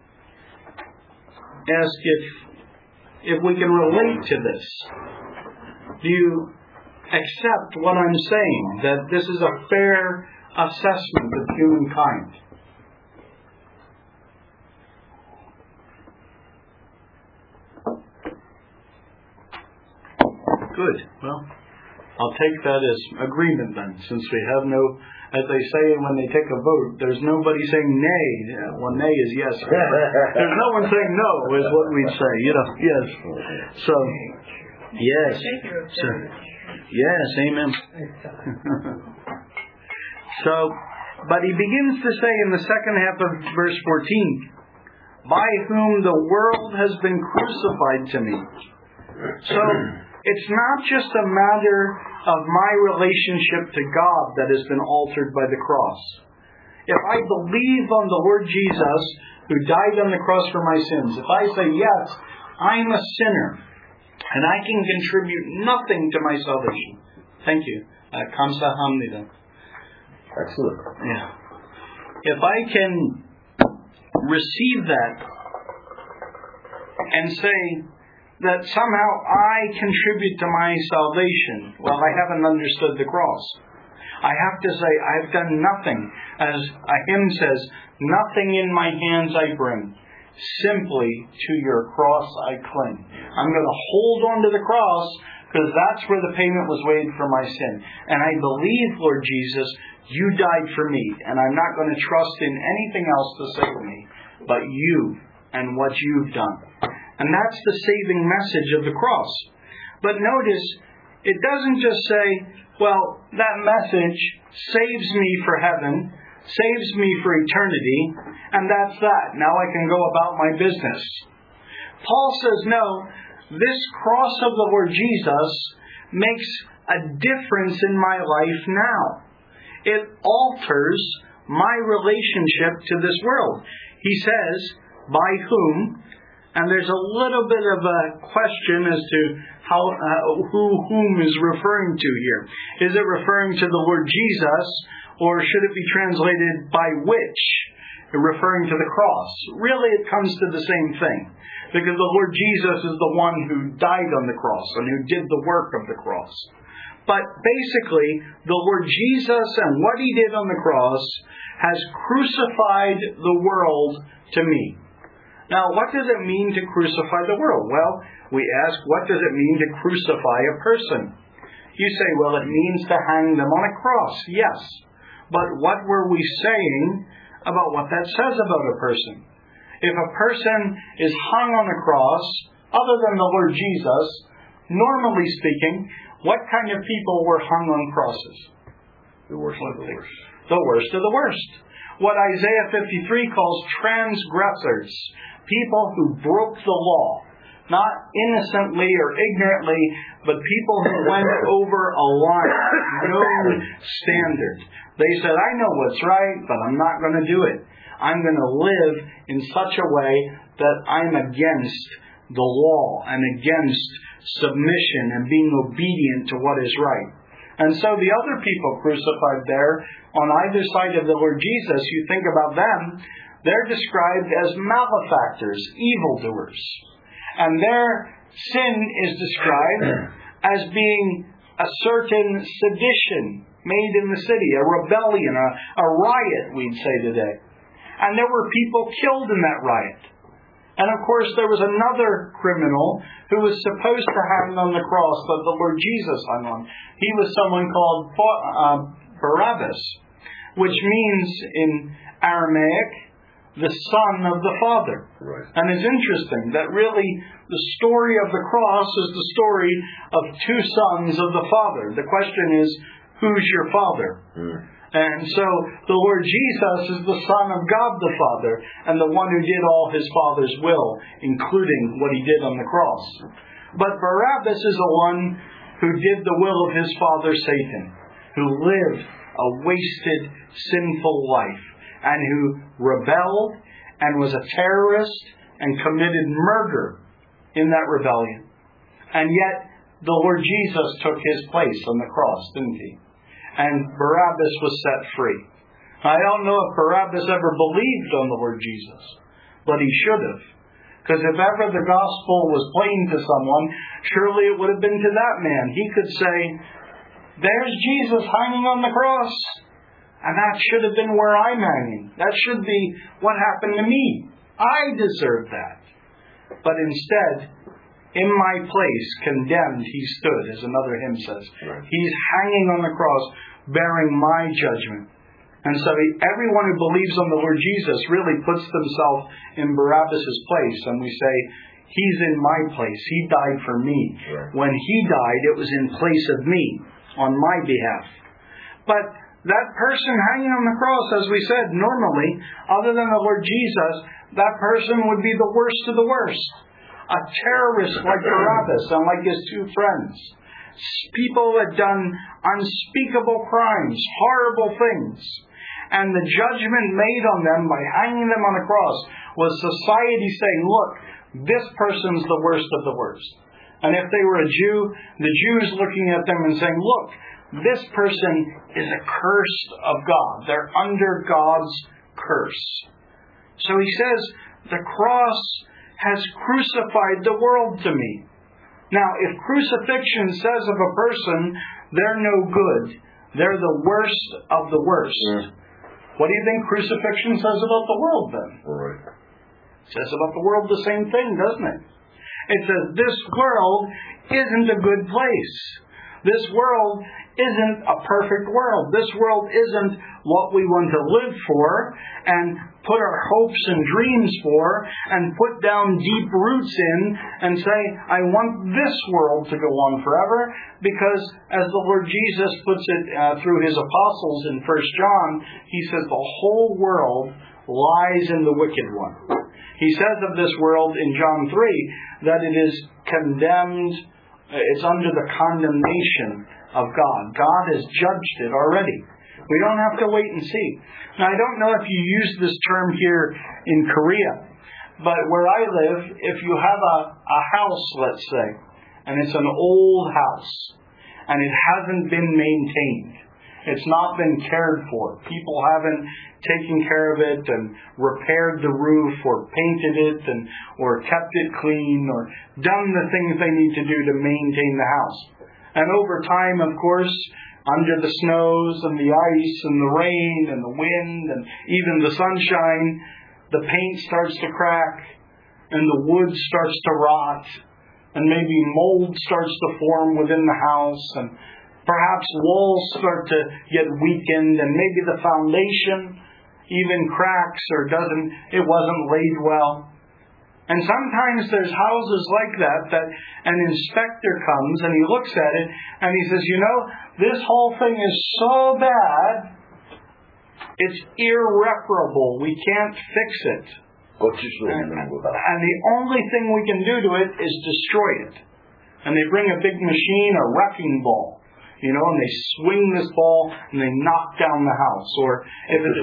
ask if we can relate to this. Do you accept what I'm saying, that this is a fair assessment of humankind? Good. Well, I'll take that as agreement then, since we have no, as they say when they take a vote, there's nobody saying nay. Well, nay is yes. There's no one saying no, is what we'd say. Yes. So, yes. So, yes, amen. So, but he begins to say in the second half of verse 14, by whom the world has been crucified to me. So, it's not just a matter of my relationship to God that has been altered by the cross. If I believe on the Lord Jesus, who died on the cross for my sins, if I say, yes, I'm a sinner, and I can contribute nothing to my salvation. Thank you. 감사합니다. Excellent. Yeah. If I can receive that and say that somehow I contribute to my salvation, well, I haven't understood the cross. I have to say, I've done nothing. As a hymn says, nothing in my hands I bring. Simply to your cross I cling. I'm going to hold on to the cross because that's where the payment was made for my sin. And I believe, Lord Jesus, you died for me. And I'm not going to trust in anything else to save me but you and what you've done. And that's the saving message of the cross. But notice, it doesn't just say, well, that message saves me for heaven, saves me for eternity, and that's that. Now I can go about my business. Paul says, no, this cross of the Lord Jesus makes a difference in my life now. It alters my relationship to this world. He says, by whom? And there's a little bit of a question as to whom is referring to here. Is it referring to the Lord Jesus, or should it be translated by which, referring to the cross? Really, it comes to the same thing, because the Lord Jesus is the one who died on the cross and who did the work of the cross. But basically, the Lord Jesus and what He did on the cross has crucified the world to me. Now, what does it mean to crucify the world? Well, we ask, what does it mean to crucify a person? You say, well, it means to hang them on a cross. Yes. But what were we saying about what that says about a person? If a person is hung on a cross, other than the Lord Jesus, normally speaking, what kind of people were hung on crosses? The worst of the worst. The worst of the worst. What Isaiah 53 calls transgressors. People who broke the law. Not innocently or ignorantly, but people who went over a line. No standard. They said, I know what's right, but I'm not going to do it. I'm going to live in such a way that I'm against the law and against submission and being obedient to what is right. And so the other people crucified there on either side of the Lord Jesus, you think about them, they're described as malefactors, evildoers. And their sin is described as being a certain sedition made in the city, a rebellion, a riot, we'd say today. And there were people killed in that riot. And of course, there was another criminal who was supposed to hang on the cross that the Lord Jesus hung on. He was someone called Barabbas, which means in Aramaic, the son of the Father. Right. And it's interesting that really the story of the cross is the story of two sons of the Father. The question is, who's your Father? And so the Lord Jesus is the Son of God the Father, and the one who did all His Father's will, including what He did on the cross. But Barabbas is the one who did the will of his father Satan, who lived a wasted, sinful life, and who rebelled and was a terrorist and committed murder in that rebellion. And yet, the Lord Jesus took His place on the cross, didn't He? And Barabbas was set free. I don't know if Barabbas ever believed on the Lord Jesus, but he should have. Because if ever the gospel was plain to someone, surely it would have been to that man. He could say, there's Jesus hanging on the cross. And that should have been where I'm hanging. That should be what happened to me. I deserve that. But instead, in my place, condemned, He stood, as another hymn says. Right. He's hanging on the cross, bearing my judgment. And so everyone who believes on the Lord Jesus really puts themselves in Barabbas' place. And we say, He's in my place. He died for me. Right. When He died, it was in place of me, on my behalf. But that person hanging on the cross, as we said, normally, other than the Lord Jesus, that person would be the worst of the worst. A terrorist like Barabbas and like his two friends. People who had done unspeakable crimes, horrible things. And the judgment made on them by hanging them on a cross was society saying, look, this person's the worst of the worst. And if they were a Jew, the Jews looking at them and saying, look, this person is accursed of God. They're under God's curse. So he says, the cross has crucified the world to me. Now, if crucifixion says of a person, they're no good, they're the worst of the worst. Yeah. What do you think crucifixion says about the world then? Right. It says about the world the same thing, doesn't it? It says this world isn't a good place. This world isn't a perfect world. This world isn't what we want to live for and put our hopes and dreams for and put down deep roots in and say, I want this world to go on forever, because as the Lord Jesus puts it through His apostles in 1 John, He says the whole world lies in the wicked one. He says of this world in John 3 that it is condemned, it's under the condemnation of God. God has judged it already. We don't have to wait and see. Now, I don't know if you use this term here in Korea, but where I live, if you have a house, let's say, and it's an old house, and it hasn't been maintained, it's not been cared for, people haven't taken care of it and repaired the roof or painted it or kept it clean or done the things they need to do to maintain the house. And over time, of course, under the snows and the ice and the rain and the wind and even the sunshine, the paint starts to crack and the wood starts to rot and maybe mold starts to form within the house and perhaps walls start to get weakened and maybe the foundation even cracks or it wasn't laid well. And sometimes there's houses like that an inspector comes and he looks at it and he says, this whole thing is so bad, it's irreparable. We can't fix it. And the only thing we can do to it is destroy it. And they bring a big machine, a wrecking ball, and they swing this ball and they knock down the house. Or if there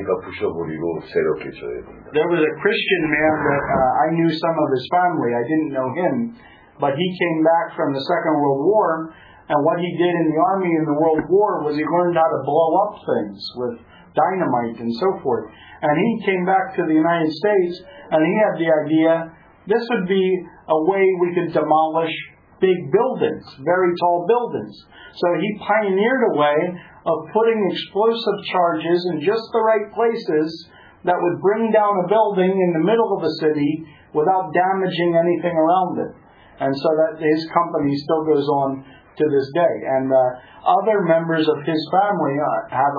was a Christian man that I knew some of his family. I didn't know him, but he came back from the Second World War, and what he did in the army in the World War was he learned how to blow up things with dynamite and so forth. And he came back to the United States and he had the idea this would be a way we could demolish big buildings, very tall buildings. So he pioneered a way of putting explosive charges in just the right places that would bring down a building in the middle of a city without damaging anything around it. And so that his company still goes on to this day. And other members of his family have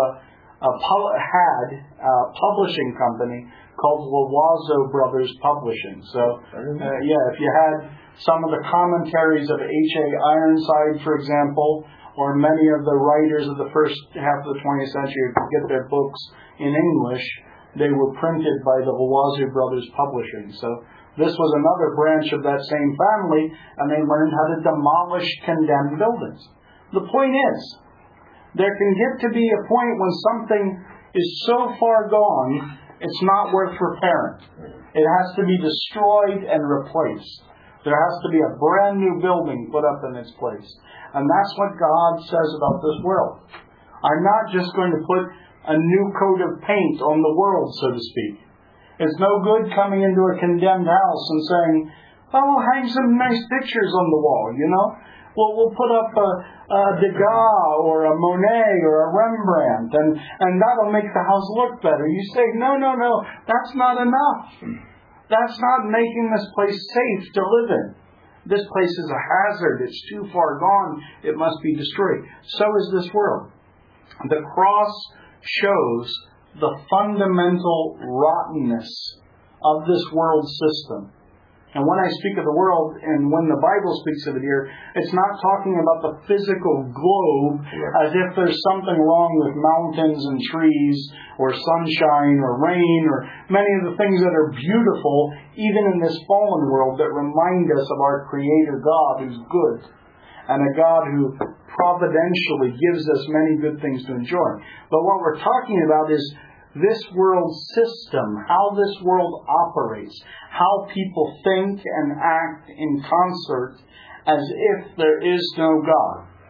had a publishing company called Lowazo Brothers Publishing. So, if you had some of the commentaries of H.A. Ironside, for example, or many of the writers of the first half of the 20th century who could get their books in English, they were printed by the Lowazo Brothers Publishing. So this was another branch of that same family, and they learned how to demolish condemned buildings. The point is, there can get to be a point when something is so far gone, it's not worth repairing. It has to be destroyed and replaced. There has to be a brand new building put up in its place. And that's what God says about this world. I'm not just going to put a new coat of paint on the world, so to speak. It's no good coming into a condemned house and saying, we'll hang some nice pictures on the wall, Well, we'll put up a Degas or a Monet or a Rembrandt, and that'll make the house look better. You say, no, that's not enough. That's not making this place safe to live in. This place is a hazard. It's too far gone. It must be destroyed. So is this world. The cross shows the fundamental rottenness of this world system. And when I speak of the world, and when the Bible speaks of it here, it's not talking about the physical globe as if there's something wrong with mountains and trees, or sunshine, or rain, or many of the things that are beautiful, even in this fallen world, that remind us of our Creator God who's good, and a God who providentially gives us many good things to enjoy. But what we're talking about is this world system, how this world operates, how people think and act in concert as if there is no God.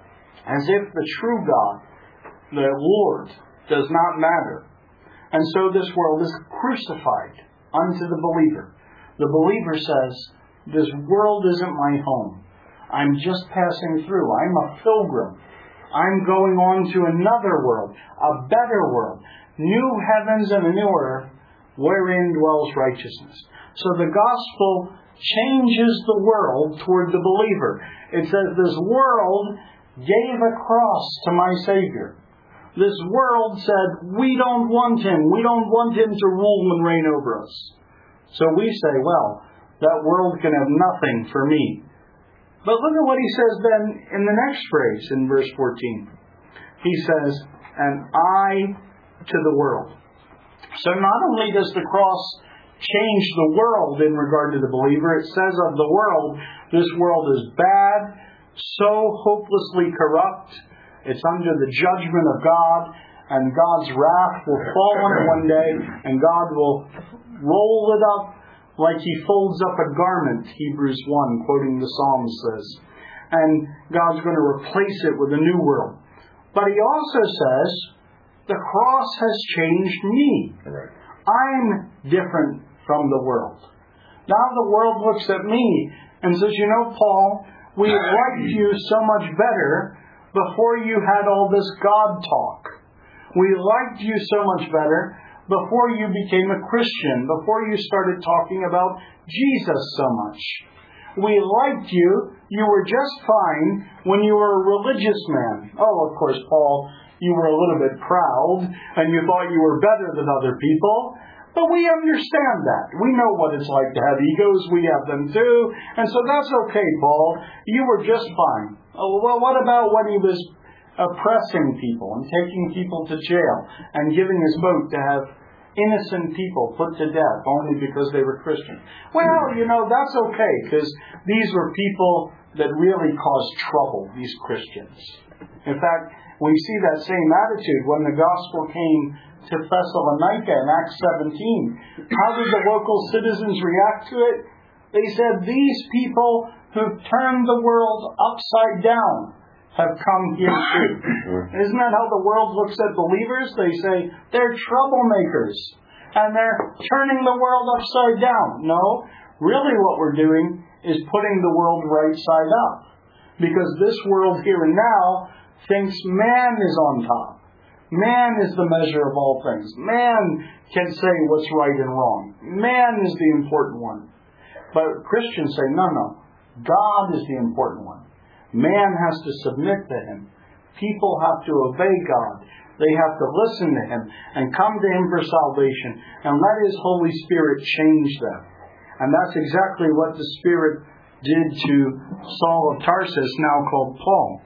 as if the true God, the Lord, does not matter. And so this world is crucified unto the believer. The believer says, this world isn't my home. I'm just passing through. I'm a pilgrim. I'm going on to another world, a better world, new heavens and a new earth, wherein dwells righteousness. So the gospel changes the world toward the believer. It says this world gave a cross to my Savior. This world said, we don't want Him. We don't want Him to rule and reign over us. So we say, well, that world can have nothing for me. But look at what he says then in the next phrase, in verse 14. He says, and I to the world. So not only does the cross change the world in regard to the believer, it says of the world, this world is bad, so hopelessly corrupt. It's under the judgment of God, and God's wrath will fall on it one day, and God will roll it up like He folds up a garment, Hebrews 1, quoting the Psalms says. And God's going to replace it with a new world. But He also says, the cross has changed me. Right. I'm different from the world. Now the world looks at me and says, you know, Paul, we liked you so much better before you had all this God talk. We liked you so much better before you became a Christian, before you started talking about Jesus so much. We liked you. You were just fine when you were a religious man. Oh, of course, Paul, you were a little bit proud and you thought you were better than other people. But we understand that. We know what it's like to have egos. We have them too. And so that's okay, Paul. You were just fine. Oh, well, what about when he was oppressing people and taking people to jail and giving his vote to have innocent people put to death only because they were Christian? Well, you know, that's okay because these were people that really caused trouble, these Christians. In fact, we see that same attitude when the gospel came to Thessalonica in Acts 17. How did the local citizens react to it? They said, these people who've turned the world upside down have come here too. Isn't that how the world looks at believers? They say, they're troublemakers and they're turning the world upside down. No, really what we're doing is putting the world right side up. Because this world here and now thinks man is on top. Man is the measure of all things. Man can say what's right and wrong. Man is the important one. But Christians say, no. God is the important one. Man has to submit to Him. People have to obey God. They have to listen to Him and come to Him for salvation and let His Holy Spirit change them. And that's exactly what the Spirit did to Saul of Tarsus, now called Paul.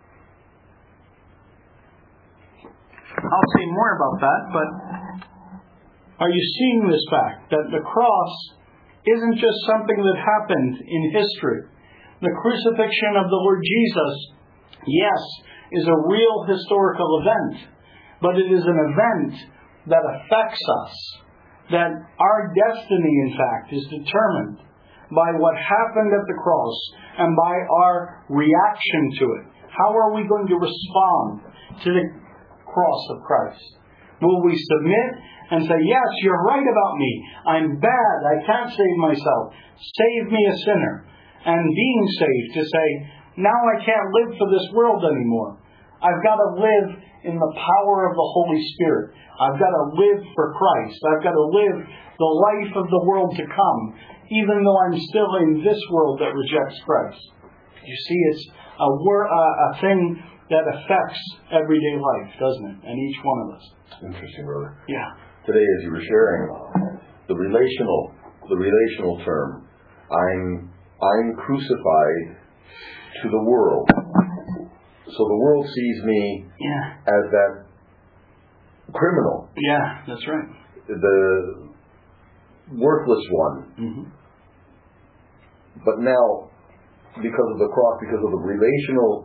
I'll say more about that, but are you seeing this fact that the cross isn't just something that happened in history? The crucifixion of the Lord Jesus, yes, is a real historical event, but it is an event that affects us, that our destiny, in fact, is determined by what happened at the cross and by our reaction to it. How are we going to respond to the cross of Christ? Will we submit and say, yes, you're right about me. I'm bad. I can't save myself. Save me, a sinner. And being saved, to say, now I can't live for this world anymore. I've got to live in the power of the Holy Spirit. I've got to live for Christ. I've got to live the life of the world to come, even though I'm still in this world that rejects Christ. You see, it's a thing that affects everyday life, doesn't it? And each one of us. Interesting, brother. Yeah. Today, as you were sharing, the relational term, I'm crucified to the world. So the world sees me as that criminal. Yeah, that's right. The worthless one. Mm-hmm. But now, because of the cross, because of the relational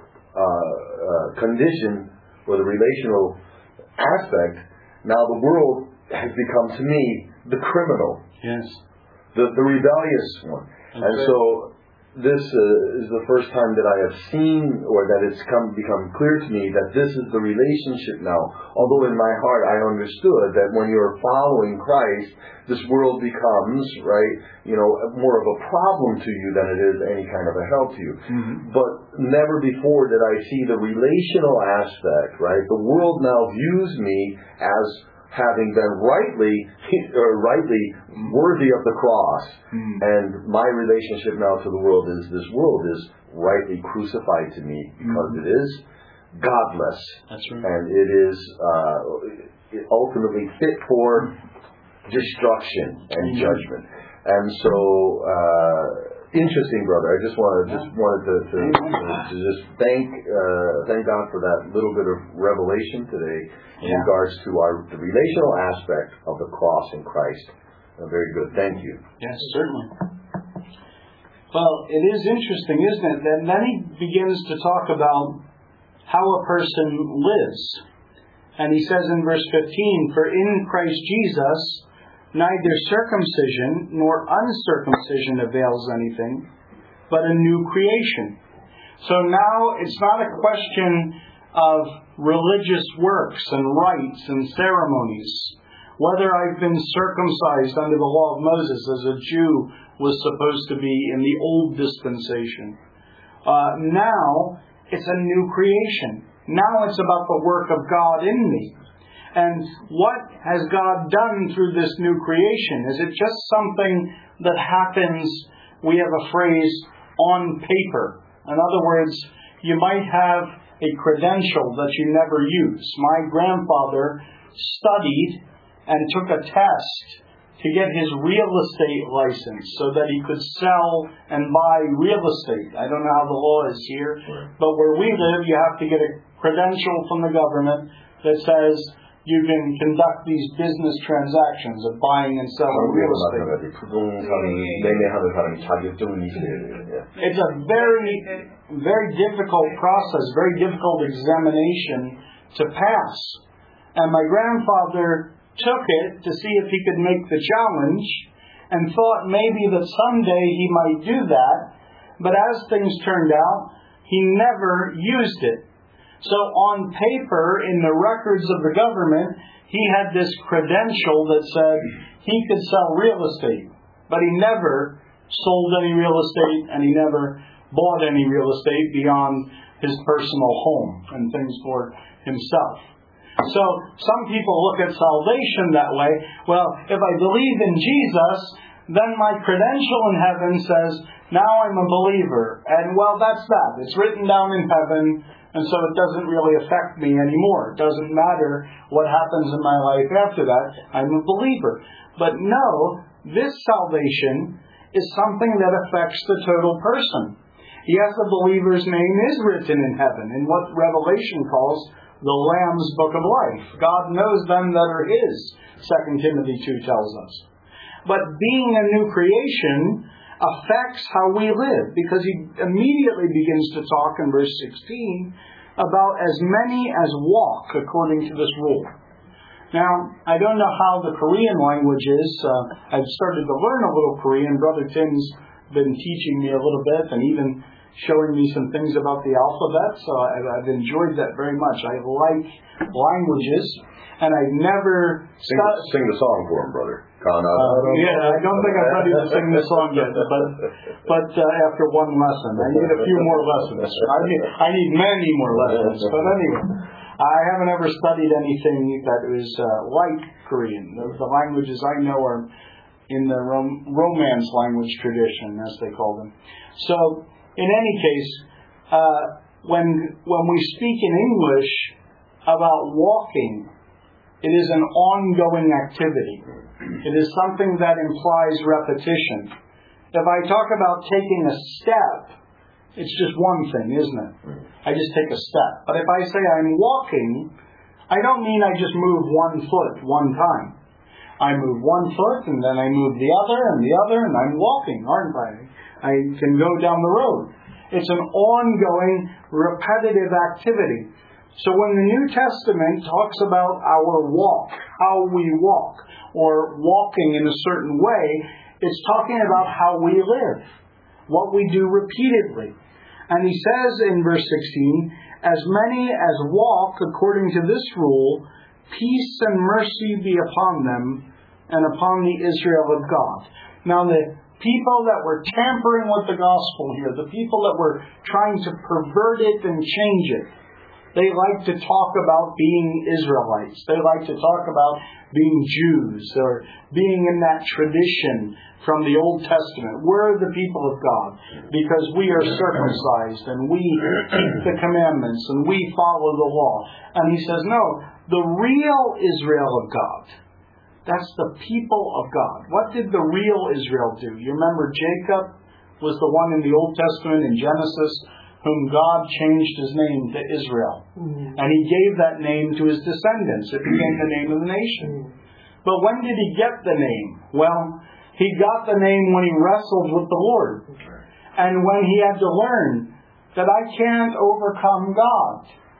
condition or the relational aspect, now the world has become to me the criminal. Yes. The rebellious one. That's and right. so this is the first time that I have seen, or that it's become clear to me that this is the relationship now. Although in my heart I understood that when you're following Christ, this world becomes, right, more of a problem to you than it is any kind of a help to you. Mm-hmm. But never before did I see the relational aspect, right? The world now views me as having been rightly worthy of the cross. And my relationship now to the world is, this world is rightly crucified to me because it is godless. That's right. And it is ultimately fit for destruction and judgment. And so, interesting, brother. I just wanted to just thank God for that little bit of revelation today in regards to the relational aspect of the cross in Christ. Very good. Thank you. Yes, certainly. Well, it is interesting, isn't it? That then he begins to talk about how a person lives. And he says in verse 15, "For in Christ Jesus neither circumcision nor uncircumcision avails anything, but a new creation." So now it's not a question of religious works and rites and ceremonies, whether I've been circumcised under the law of Moses as a Jew was supposed to be in the old dispensation. Now it's a new creation. Now it's about the work of God in me. And what has God done through this new creation? Is it just something that happens, we have a phrase, on paper? In other words, you might have a credential that you never use. My grandfather studied and took a test to get his real estate license so that he could sell and buy real estate. I don't know how the law is here, but where we live, you have to get a credential from the government that says you can conduct these business transactions of buying and selling real estate. It's a very, very difficult process, very difficult examination to pass. And my grandfather took it to see if he could make the challenge and thought maybe that someday he might do that. But as things turned out, he never used it. So on paper, in the records of the government, he had this credential that said he could sell real estate. But he never sold any real estate, and he never bought any real estate beyond his personal home and things for himself. So some people look at salvation that way. Well, if I believe in Jesus, then my credential in heaven says, now I'm a believer. And well, that's that. It's written down in heaven, and so it doesn't really affect me anymore. It doesn't matter what happens in my life after that. I'm a believer. But no, this salvation is something that affects the total person. Yes, a believer's name is written in heaven, in what Revelation calls the Lamb's Book of Life. God knows them that are His, 2 Timothy 2 tells us. But being a new creation affects how we live, because he immediately begins to talk in verse 16 about as many as walk according to this rule. Now, I don't know how the Korean language is. I've started to learn a little Korean. Brother Tim's been teaching me a little bit and even showing me some things about the alphabet, so I've enjoyed that very much. I like languages, and I've never... Sing the song for him, brother. Yeah, I don't think I'm ready to sing the song yet, but after one lesson. I need a few more lessons. I need many more lessons. But anyway, I haven't ever studied anything that is like Korean. The languages I know are in the Romance language tradition, as they call them. So, in any case, when we speak in English about walking, it is an ongoing activity. It is something that implies repetition. If I talk about taking a step, it's just one thing, isn't it? I just take a step. But if I say I'm walking, I don't mean I just move one foot one time. I move one foot, and then I move the other, and I'm walking, aren't I? I can go down the road. It's an ongoing, repetitive activity. So when the New Testament talks about our walk, how we walk, or walking in a certain way, it's talking about how we live. what we do repeatedly. And he says in verse 16, as many as walk according to this rule, peace and mercy be upon them and upon the Israel of God. Now the people that were tampering with the gospel here, the people that were trying to pervert it and change it, they like to talk about being Israelites. They like to talk about being Jews or being in that tradition from the Old Testament. We're the people of God because we are circumcised and we keep the commandments and we follow the law. And he says, no, the real Israel of God, that's the people of God. What did the real Israel do? You remember Jacob was the one in the Old Testament in Genesis whom God changed his name to Israel. And he gave that name to his descendants. It became the name of the nation. But when did he get the name? Well, he got the name when he wrestled with the Lord. And when he had to learn that I can't overcome God.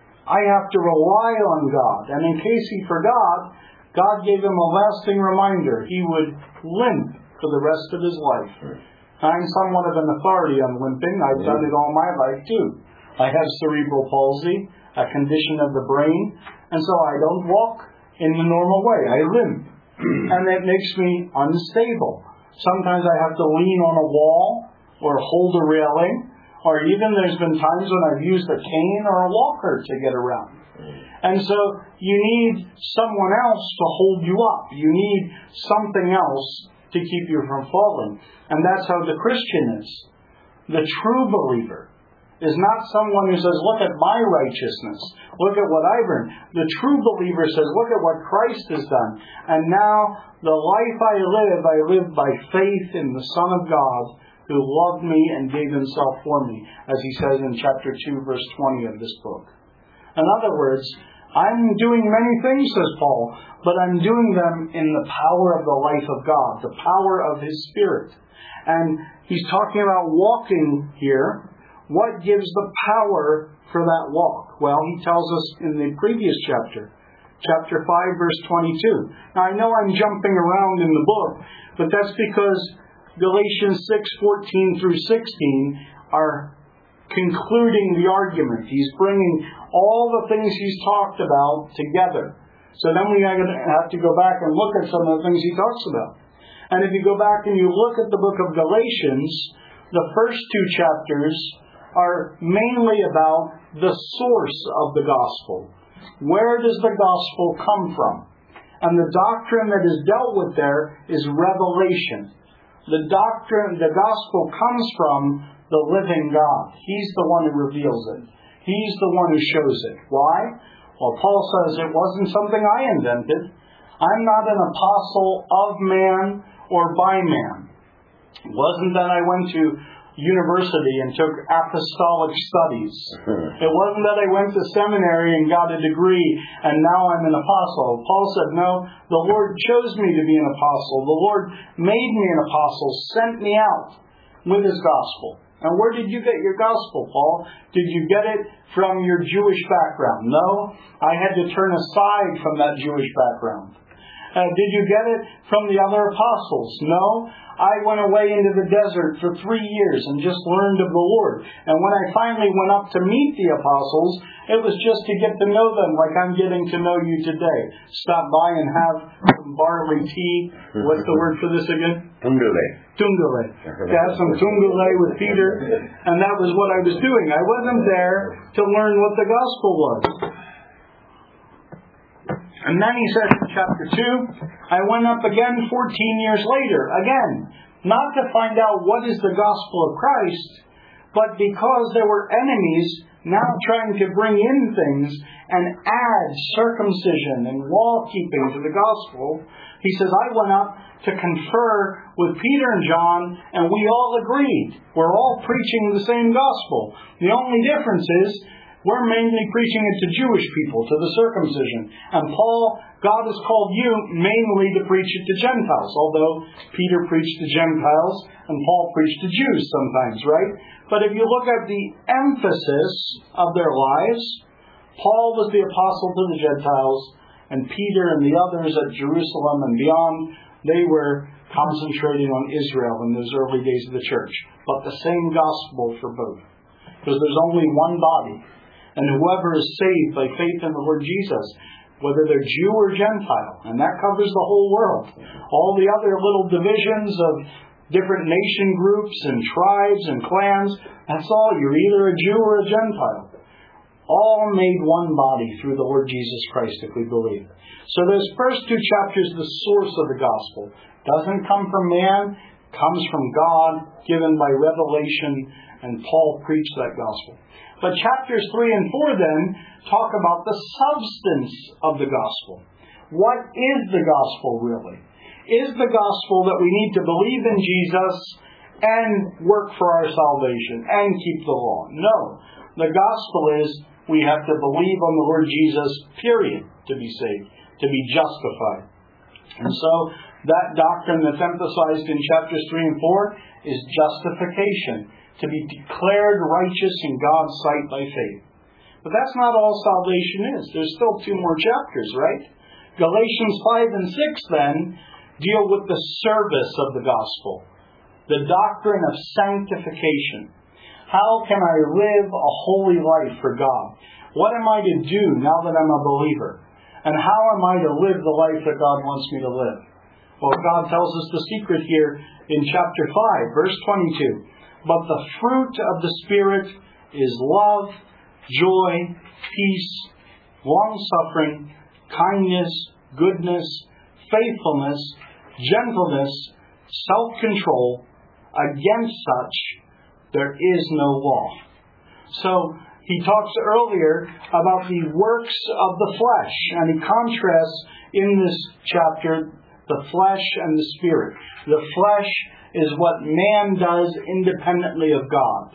I have to rely on God. And in case he forgot, God gave him a lasting reminder. He would limp for the rest of his life. I'm somewhat of an authority on limping. I've done it all my life too. I have cerebral palsy, a condition of the brain, and so I don't walk in the normal way. I limp. And it makes me unstable. Sometimes I have to lean on a wall or hold a railing, or even there's been times when I've used a cane or a walker to get around. And so you need someone else to hold you up. You need something else to keep you from falling. And that's how the Christian is. The true believer is not someone who says, look at my righteousness. Look at what I've earned. The true believer says, look at what Christ has done. And now the life I live by faith in the Son of God who loved me and gave himself for me, as he says in chapter 2, verse 20 of this book. In other words, I'm doing many things, says Paul, but I'm doing them in the power of the life of God, the power of his Spirit. And he's talking about walking here. What gives the power for that walk? Well, he tells us in the previous chapter, chapter 5, verse 22. Now, I know I'm jumping around in the book, but that's because Galatians 6:14 through 16 are concluding the argument. He's bringing all the things he's talked about together. So then we have to go back and look at some of the things he talks about. And if you go back and you look at the book of Galatians, the first two chapters are mainly about the source of the gospel. Where does the gospel come from? And the doctrine that is dealt with there is revelation. The gospel comes from the living God. He's the one who reveals it. He's the one who shows it. Why? Well, Paul says it wasn't something I invented. I'm not an apostle of man or by man. It wasn't that I went to university and took apostolic studies. It wasn't that I went to seminary and got a degree and now I'm an apostle. Paul said, no, the Lord chose me to be an apostle. The Lord made me an apostle, sent me out with his gospel. And where did you get your gospel, Paul? Did you get it from your Jewish background? No, I had to turn aside from that Jewish background. Did you get it from the other apostles? No, I went away into the desert for 3 years and just learned of the Lord. And when I finally went up to meet the apostles, it was just to get to know them like I'm getting to know you today. Stop by and have some barley tea. What's the word for this again? Tungule. Tungule. To have some tungule with Peter. And that was what I was doing. I wasn't there to learn what the gospel was. And then he says in chapter 2, I went up again 14 years later, again, not to find out what is the gospel of Christ, but because there were enemies now trying to bring in things and add circumcision and law-keeping to the gospel. He says, I went up to confer with Peter and John, and we all agreed. We're all preaching the same gospel. The only difference is, we're mainly preaching it to Jewish people, to the circumcision. And Paul, God has called you mainly to preach it to Gentiles. Although Peter preached to Gentiles and Paul preached to Jews sometimes, right? But if you look at the emphasis of their lives, Paul was the apostle to the Gentiles, and Peter and the others at Jerusalem and beyond, they were concentrating on Israel in those early days of the church, but the same gospel for both. Because there's only one body, and whoever is saved by faith in the Lord Jesus, whether they're Jew or Gentile, and that covers the whole world. All the other little divisions of different nation groups and tribes and clans, that's all. You're either a Jew or a Gentile. All made one body through the Lord Jesus Christ, if we believe. So those first two chapters, the source of the gospel, doesn't come from man, comes from God, given by revelation, and Paul preached that gospel. But chapters 3 and 4 then talk about the substance of the gospel. What is the gospel really? Is the gospel that we need to believe in Jesus and work for our salvation and keep the law? No. The gospel is we have to believe on the Lord Jesus, period, to be saved, to be justified. And so that doctrine that's emphasized in chapters 3 and 4 is justification, to be declared righteous in God's sight by faith. But that's not all salvation is. There's still 2 more chapters, right? Galatians 5 and 6 then deal with the service of the gospel, the doctrine of sanctification. How can I live a holy life for God? What am I to do now that I'm a believer? And how am I to live the life that God wants me to live? Well, God tells us the secret here in chapter 5, verse 22. But the fruit of the Spirit is love, joy, peace, long-suffering, kindness, goodness, faithfulness, gentleness, self-control. Against such there is no law. So he talks earlier about the works of the flesh, and he contrasts in this chapter the flesh and the Spirit. The flesh is what man does independently of God.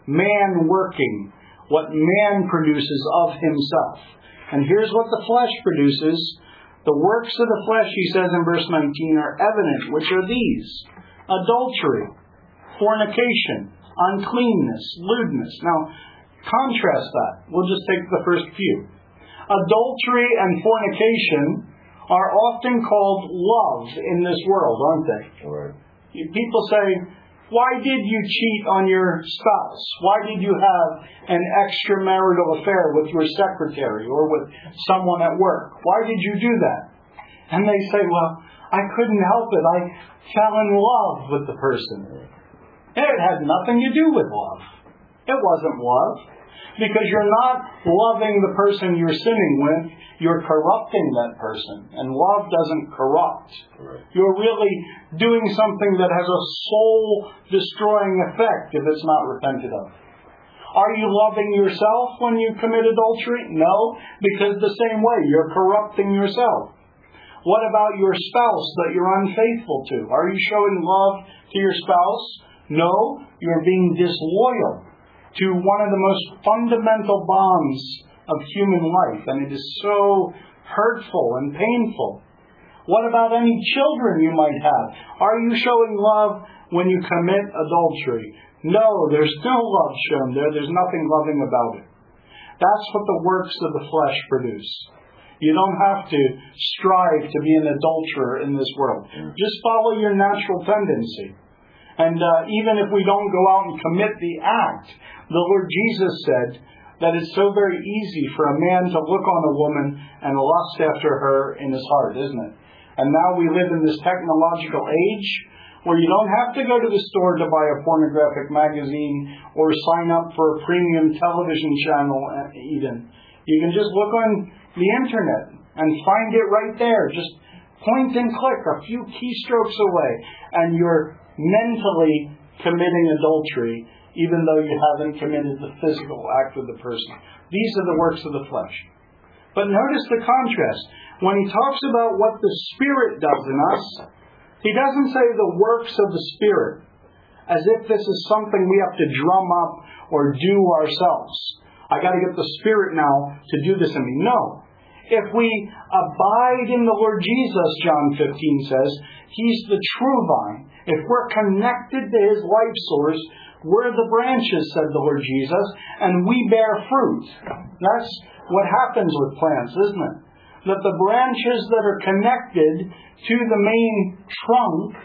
Man working, what man produces of himself. And here's what the flesh produces. The works of the flesh, he says in verse 19, are evident, which are these: adultery, fornication, uncleanness, lewdness. Now, contrast that. We'll just take the first few. Adultery and fornication are often called love in this world, aren't they? Right. People say, why did you cheat on your spouse? Why did you have an extramarital affair with your secretary or with someone at work? Why did you do that? And they say, well, I couldn't help it. I fell in love with the person. It had nothing to do with love. It wasn't love. Because you're not loving the person you're sinning with, you're corrupting that person. And love doesn't corrupt. Right. You're really doing something that has a soul-destroying effect if it's not repented of. Are you loving yourself when you commit adultery? No, because the same way, you're corrupting yourself. What about your spouse that you're unfaithful to? Are you showing love to your spouse? No, you're being disloyal to one of the most fundamental bonds of human life, and it is so hurtful and painful. What about any children you might have? Are you showing love when you commit adultery? No, there's no love shown there. There's nothing loving about it. That's what the works of the flesh produce. You don't have to strive to be an adulterer in this world. Just follow your natural tendency. And even if we don't go out and commit the act, the Lord Jesus said that it's so very easy for a man to look on a woman and lust after her in his heart, isn't it? And now we live in this technological age where you don't have to go to the store to buy a pornographic magazine or sign up for a premium television channel even. You can just look on the internet and find it right there. Just point and click a few keystrokes away, and you're mentally committing adultery, even though you haven't committed the physical act of the person. These are the works of the flesh. But notice the contrast. When he talks about what the Spirit does in us, he doesn't say the works of the Spirit, as if this is something we have to drum up or do ourselves. I got to get the Spirit now to do this in me. No. If we abide in the Lord Jesus, John 15 says, He's the true vine. If we're connected to His life source, we're the branches, said the Lord Jesus, and we bear fruit. That's what happens with plants, isn't it? That the branches that are connected to the main trunk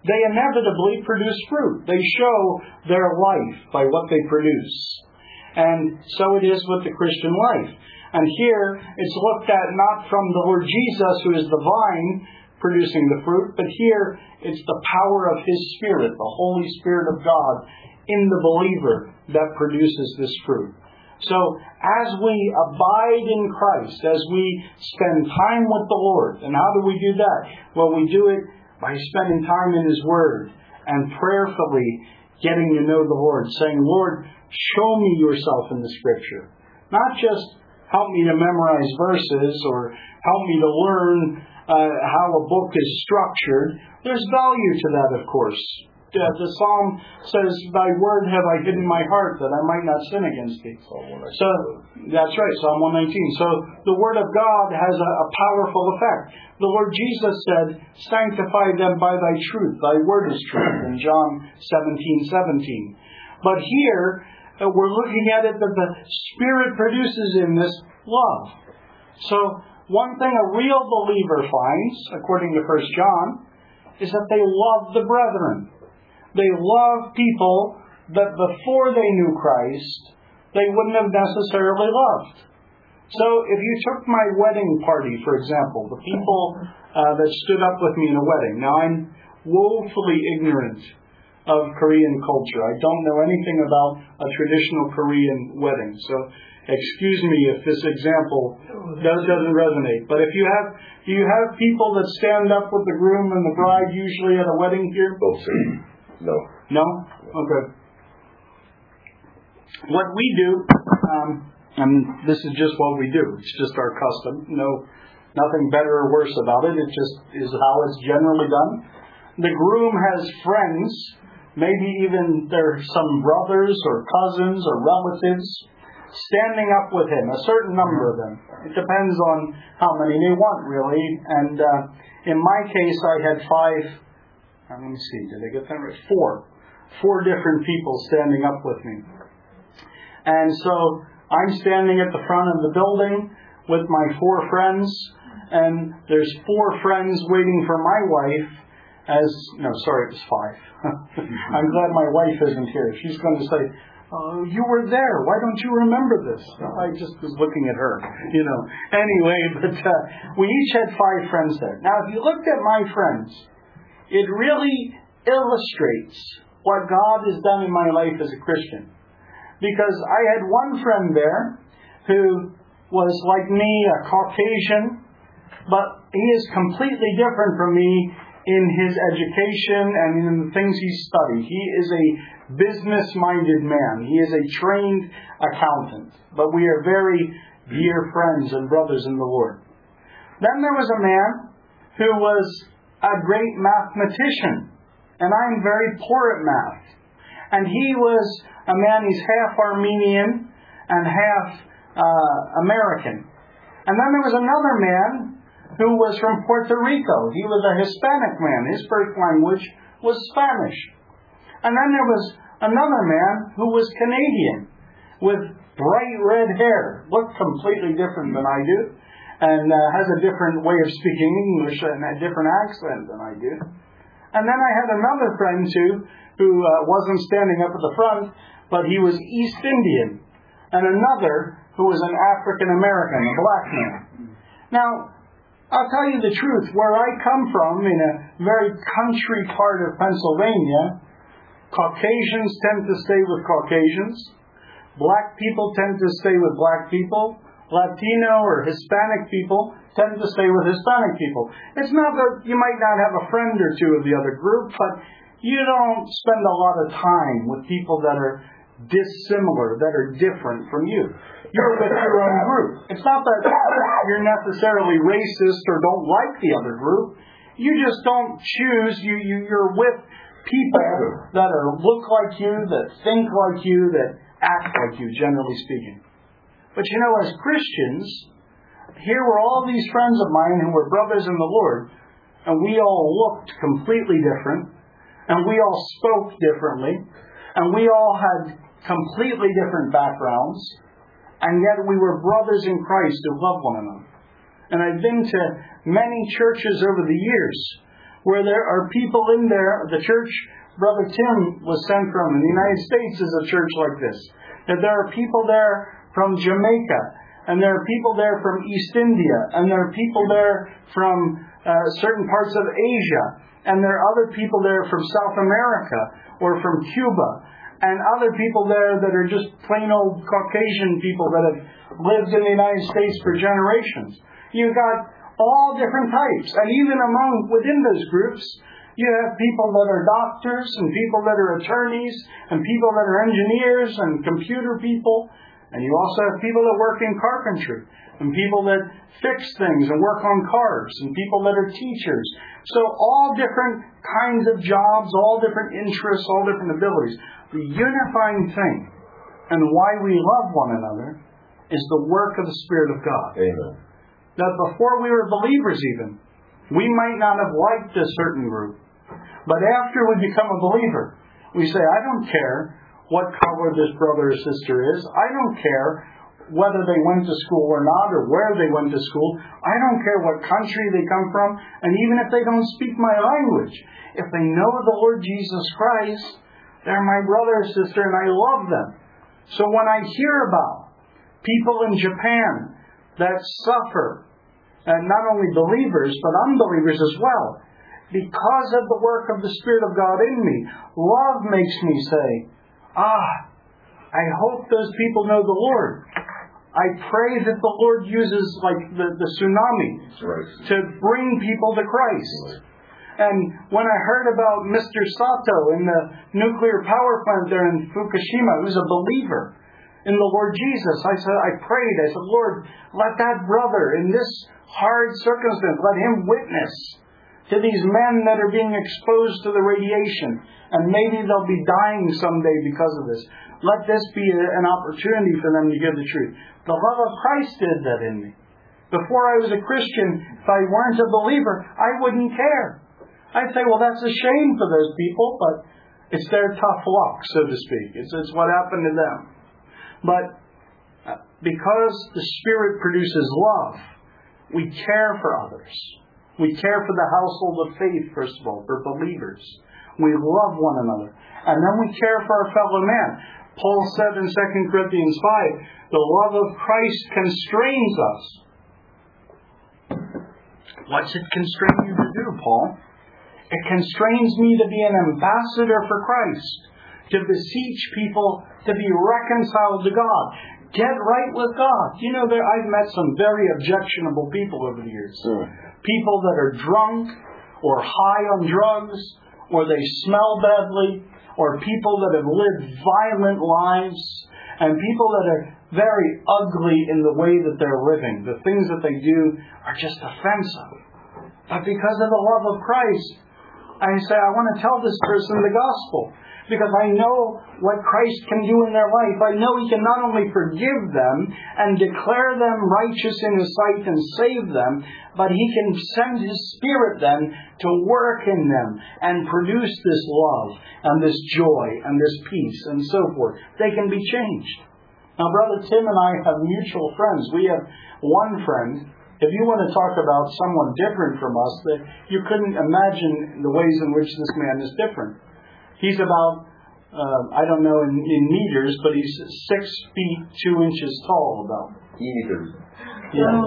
they inevitably produce fruit. They show their life by what they produce. And so it is with the Christian life. And here it's looked at not from the Lord Jesus, who is the vine, producing the fruit, but here it's the power of His Spirit, the Holy Spirit of God in the believer that produces this fruit. So as we abide in Christ, as we spend time with the Lord, and how do we do that? Well, we do it by spending time in His Word and prayerfully getting to know the Lord, saying, Lord, show me yourself in the Scripture. Not just help me to memorize verses or help me to learn how a book is structured. There's value to that, of course. The Psalm says, Thy word have I hidden in my heart that I might not sin against Thee. So that's right, Psalm 119. So the Word of God has a powerful effect. The Lord Jesus said, Sanctify them by Thy truth. Thy word is truth, in John 17:17. But here, we're looking at it that the Spirit produces in this love. So one thing a real believer finds, according to 1 John, is that they love the brethren. They love people that before they knew Christ, they wouldn't have necessarily loved. So if you took my wedding party, for example, the people that stood up with me in a wedding. Now, I'm woefully ignorant of Korean culture. I don't know anything about a traditional Korean wedding. So excuse me if this example doesn't resonate. But do you have people that stand up with the groom and the bride usually at a wedding here? Both, sir. No. No? Okay. What we do, and this is just what we do. It's just our custom. Nothing better or worse about it. It just is how it's generally done. The groom has friends, maybe even there's some brothers or cousins or relatives, standing up with him, a certain number of them. It depends on how many they want, really. And in my case, I had 5. Let me see, did I get that right? 4 different people standing up with me. And so I'm standing at the front of the building with my 4 friends, and there's 4 friends waiting for my wife it was 5. I'm glad my wife isn't here. She's going to say, you were there. Why don't you remember this? I just was looking at her, Anyway, but we each had 5 friends there. Now, if you looked at my friends, it really illustrates what God has done in my life as a Christian. Because I had one friend there who was like me, a Caucasian, but he is completely different from me in his education and in the things he studied. He is a business-minded man. He is a trained accountant. But we are very dear friends and brothers in the Lord. Then there was a man who was a great mathematician, and I'm very poor at math. And he was a man, he's half Armenian and half American. And then there was another man who was from Puerto Rico. He was a Hispanic man. His first language was Spanish. And then there was another man who was Canadian with bright red hair, looked completely different than I do, and has a different way of speaking English and a different accent than I do. And then I had another friend too, who wasn't standing up at the front, but he was East Indian. And another who was an African American, a black man. Now, I'll tell you the truth. Where I come from, in a very country part of Pennsylvania, Caucasians tend to stay with Caucasians. Black people tend to stay with black people. Latino or Hispanic people tend to stay with Hispanic people. It's not that you might not have a friend or two of the other group, but you don't spend a lot of time with people that are dissimilar, that are different from you. You're with your own group. It's not that you're necessarily racist or don't like the other group. You just don't choose. You're with people that look like you, that think like you, that act like you, generally speaking. But as Christians, here were all these friends of mine who were brothers in the Lord, and we all looked completely different, and we all spoke differently, and we all had completely different backgrounds, and yet we were brothers in Christ who loved one another. And I've been to many churches over the years where there are people in there. The church Brother Tim was sent from in the United States is a church like this. That there are people there from Jamaica, and there are people there from East India, and there are people there from certain parts of Asia, and there are other people there from South America or from Cuba, and other people there that are just plain old Caucasian people that have lived in the United States for generations. You've got all different types, and even within those groups, you have people that are doctors, and people that are attorneys, and people that are engineers, and computer people. And you also have people that work in carpentry, and people that fix things and work on cars, and people that are teachers. So all different kinds of jobs, all different interests, all different abilities. The unifying thing, and why we love one another, is the work of the Spirit of God. Amen. That before we were believers even, we might not have liked a certain group. But after we become a believer, we say, I don't care what color this brother or sister is. I don't care whether they went to school or not, or where they went to school. I don't care what country they come from. And even if they don't speak my language, if they know the Lord Jesus Christ, they're my brother or sister, and I love them. So when I hear about people in Japan that suffer, and not only believers, but unbelievers as well, because of the work of the Spirit of God in me, love makes me say, I hope those people know the Lord. I pray that the Lord uses, like the tsunami, to bring people to Christ. And when I heard about Mr. Sato in the nuclear power plant there in Fukushima, who's a believer in the Lord Jesus, I prayed, Lord, let that brother in this hard circumstance, let him witness to these men that are being exposed to the radiation, and maybe they'll be dying someday because of this. Let this be an opportunity for them to give the truth. The love of Christ did that in me. Before I was a Christian, if I weren't a believer, I wouldn't care. I'd say, well, that's a shame for those people, but it's their tough luck, so to speak. It's what happened to them. But because the Spirit produces love, we care for others. We care for the household of faith, first of all, for believers. We love one another. And then we care for our fellow man. Paul said in 2 Corinthians 5, the love of Christ constrains us. What's it constrain you to do, Paul? It constrains me to be an ambassador for Christ, to beseech people to be reconciled to God. Get right with God. You know, I've met some very objectionable people over the years. People that are drunk, or high on drugs, or they smell badly, or people that have lived violent lives, and people that are very ugly in the way that they're living. The things that they do are just offensive. But because of the love of Christ, I say, I want to tell this person the gospel. Because I know what Christ can do in their life. I know He can not only forgive them and declare them righteous in His sight and save them, but He can send His Spirit then to work in them and produce this love and this joy and this peace and so forth. They can be changed. Now, Brother Tim and I have mutual friends. We have one friend. If you want to talk about someone different from us, that you couldn't imagine the ways in which this man is different. He's about, I don't know in meters, but he's 6 feet 2 inches tall about. Meters. Yes.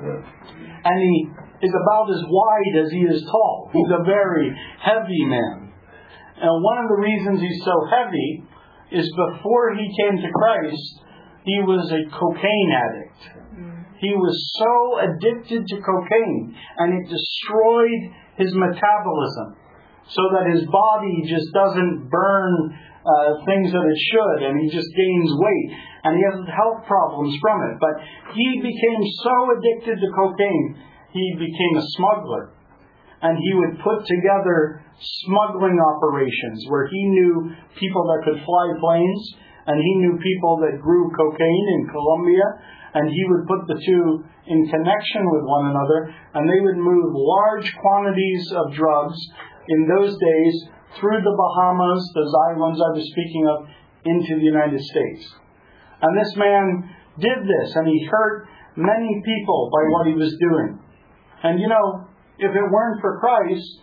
And he is about as wide as he is tall. He's a very heavy man. And one of the reasons he's so heavy is before he came to Christ, he was a cocaine addict. He was so addicted to cocaine, and it destroyed his metabolism, so that his body just doesn't burn things that it should, and he just gains weight. And he has health problems from it. But he became so addicted to cocaine, he became a smuggler. And he would put together smuggling operations where he knew people that could fly planes, and he knew people that grew cocaine in Colombia, and he would put the two in connection with one another, and they would move large quantities of drugs in those days through the Bahamas, those islands I was speaking of, into the United States. And this man did this, and he hurt many people by what he was doing. And you know, if it weren't for Christ,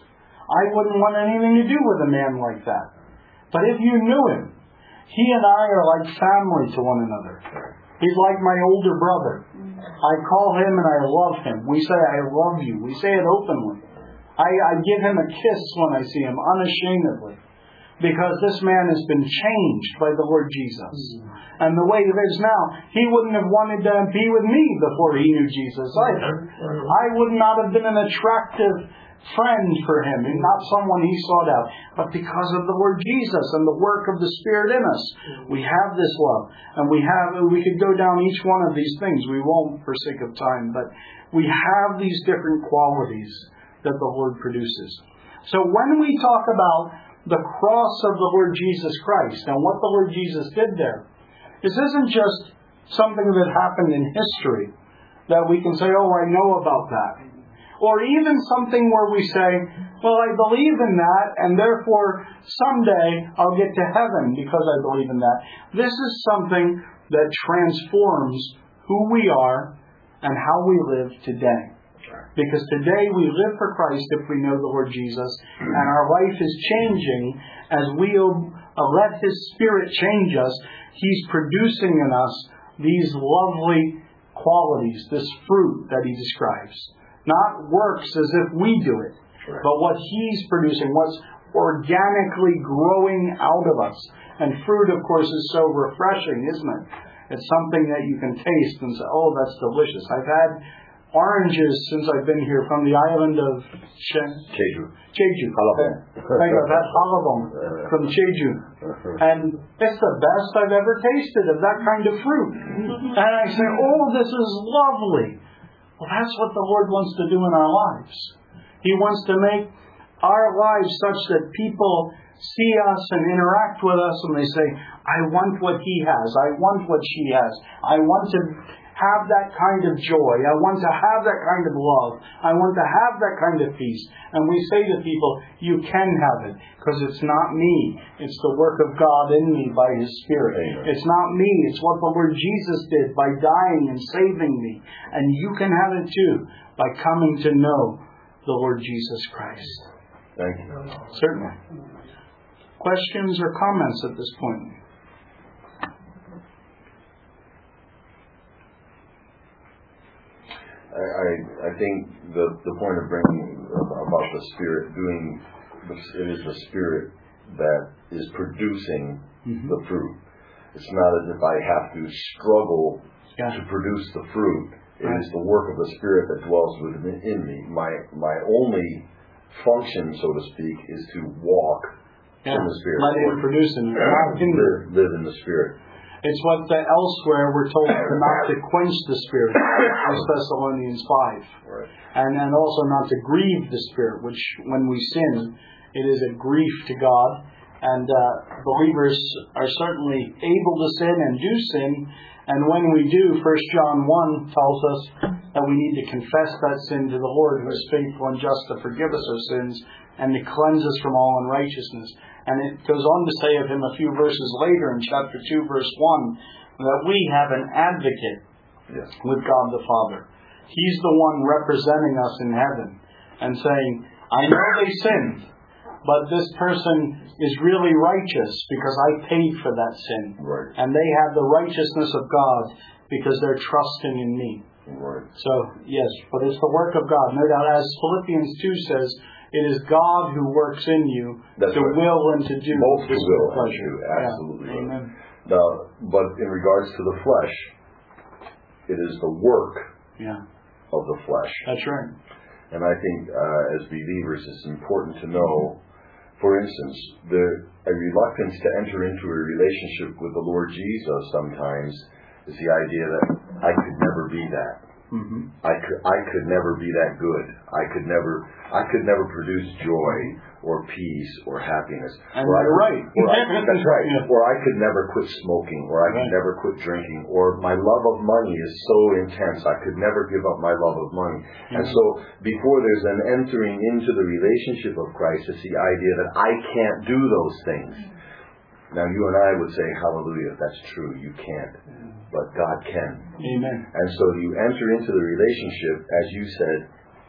I wouldn't want anything to do with a man like that. But if you knew him, he and I are like family to one another. He's like my older brother. I call him and I love him. We say, I love you. We say it openly. I give him a kiss when I see him, unashamedly. Because this man has been changed by the Lord Jesus. And the way he lives now, he wouldn't have wanted to be with me before he knew Jesus either. I would not have been an attractive friend for him, and not someone he sought out. But because of the Lord Jesus and the work of the Spirit in us, we have this love. And we could go down each one of these things. We won't for sake of time, but we have these different qualities that the Lord produces. So when we talk about the cross of the Lord Jesus Christ and what the Lord Jesus did there, this isn't just something that happened in history that we can say, oh, I know about that. Or even something where we say, well, I believe in that, and therefore someday I'll get to heaven because I believe in that. This is something that transforms who we are and how we live today. Because today we live for Christ if we know the Lord Jesus, and our life is changing as we let His Spirit change us. He's producing in us these lovely qualities, this fruit that He describes. Not works as if we do it, but what He's producing, what's organically growing out of us. And fruit, of course, is so refreshing, isn't it? It's something that you can taste and say, oh, that's delicious. I've had oranges since I've been here from the island of Jeju. I've had halabong from Jeju. And it's the best I've ever tasted of that kind of fruit. And I say, oh, this is lovely. Well, that's what the Lord wants to do in our lives. He wants to make our lives such that people see us and interact with us and they say, I want what he has. I want what she has. I want to have that kind of joy. I want to have that kind of love. I want to have that kind of peace. And we say to people, you can have it because it's not me. It's the work of God in me by His Spirit. Amen. It's not me. It's what the Lord Jesus did by dying and saving me. And you can have it too by coming to know the Lord Jesus Christ. Thank you. Certainly. Questions or comments at this point? I think the point of bringing about the Spirit it is the Spirit that is producing the fruit. It's not as if I have to struggle to produce the fruit. It is the work of the Spirit that dwells within me. My only function, so to speak, is to walk in the Spirit. Let Him produce in you. Live in the Spirit. It's what elsewhere we're told not to quench the Spirit, 1 Thessalonians 5. Right. And also not to grieve the Spirit, which when we sin, it is a grief to God. And believers are certainly able to sin and do sin. And when we do, 1 John 1 tells us that we need to confess that sin to the Lord, who is faithful and just to forgive us our sins and to cleanse us from all unrighteousness. And it goes on to say of Him a few verses later in chapter 2, verse 1, that we have an advocate with God the Father. He's the one representing us in heaven and saying, I know they sinned, but this person is really righteous because I paid for that sin. Right. And they have the righteousness of God because they're trusting in me. Right. So, yes, but it's the work of God. No doubt, as Philippians 2 says, it is God who works in you to will and to do. Both to will and pleasure. to do. Absolutely. Yeah. Amen. Now, but in regards to the flesh, it is the work of the flesh. That's right. And I think as believers it's important to know, for instance, a reluctance to enter into a relationship with the Lord Jesus sometimes is the idea that I could never be that. Mm-hmm. I could never be that good. I could never produce joy or peace or happiness. And you're right. That's right. Or I could never quit smoking, or I could never quit drinking, or my love of money is so intense I could never give up my love of money. And so before there's an entering into the relationship of Christ, it's the idea that I can't do those things. Now you and I would say, hallelujah, if that's true, you can't. But God can. Amen. And so you enter into the relationship, as you said,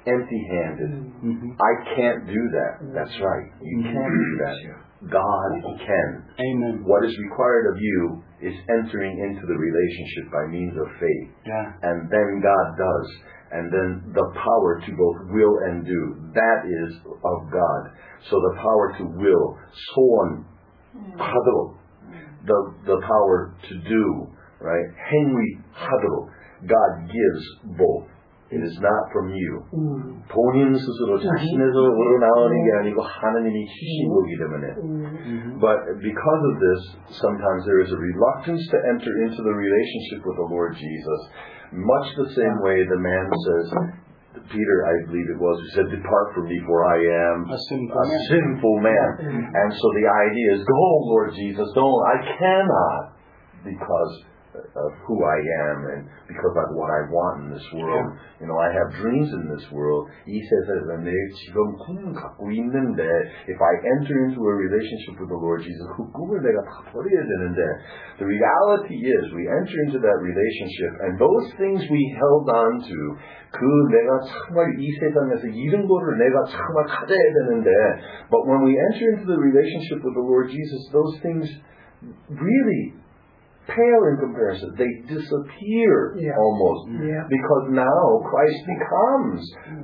empty-handed. I can't do that. That's right. You can't do that. God can. Amen. What is required of you is entering into the relationship by means of faith. Yeah. And then God does. And then the power to both will and do. That is of God. So the power to will, 소원, 하도록, the power to do, right? 행위하도록. God gives both. It is not from you. 본인 스스로 자신에서 우러나오는 게 아니고 하나님이 주신 거기 때문에. But because of this, sometimes there is a reluctance to enter into the relationship with the Lord Jesus. Much the same way the man says, Peter, I believe it was, who said, "Depart from me, for I am a sinful man." And so the idea is, "Go, Lord Jesus, don't. I cannot, because of who I am and because of what I want in this world. You know, I have dreams in this world. 이 세상에서 내 지금 꿈을 갖고 있는데, if I enter into a relationship with the Lord Jesus, 그 꿈을 내가 다 버려야 되는데, the reality is we enter into that relationship and those things we held on to, 그 내가 정말 이 세상에서 이런 거를 내가 정말 가져야 되는데, but when we enter into the relationship with the Lord Jesus, those things really pale in comparison. They disappear almost. Because now Christ becomes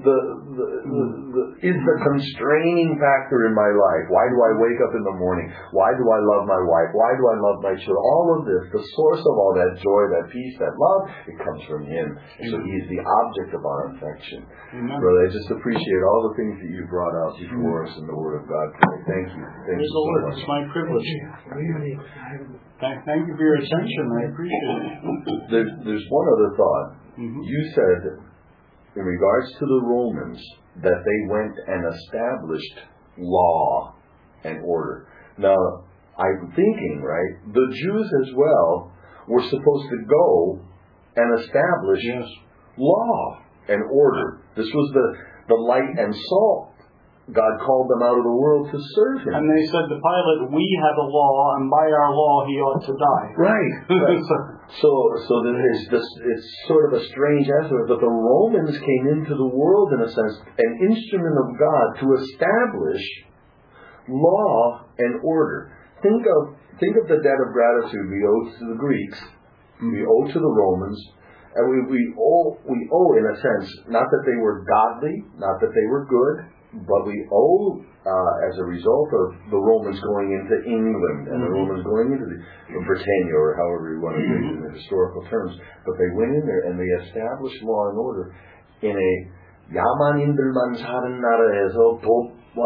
is the constraining factor in my life. Why do I wake up in the morning? Why do I love my wife? Why do I love my children? All of this, the source of all that joy, that peace, that love, it comes from Him. So He is the object of our affection. Brother, I just appreciate all the things that you brought out before us in the Word of God today. Thank you. Thank you so much. It's my privilege. Thank you for your attention. I appreciate it. There's one other thought. You said, in regards to the Romans, that they went and established law and order. Now, I'm thinking, right, the Jews as well were supposed to go and establish law and order. This was the light and salt. God called them out of the world to serve Him. And they said to Pilate, "We have a law, and by our law he ought to die." Right. So there's this, it's sort of a strange aspect, but the Romans came into the world, in a sense, an instrument of God to establish law and order. Think of the debt of gratitude we owe to the Greeks, we owe to the Romans, and we owe in a sense, not that they were godly, not that they were good, but we owe as a result of the Romans going into England and the Romans going into Britannia, or however you want to say it in the historical terms. But they went in there and they established law and order in a 야만인들만 사는 나라에서 법과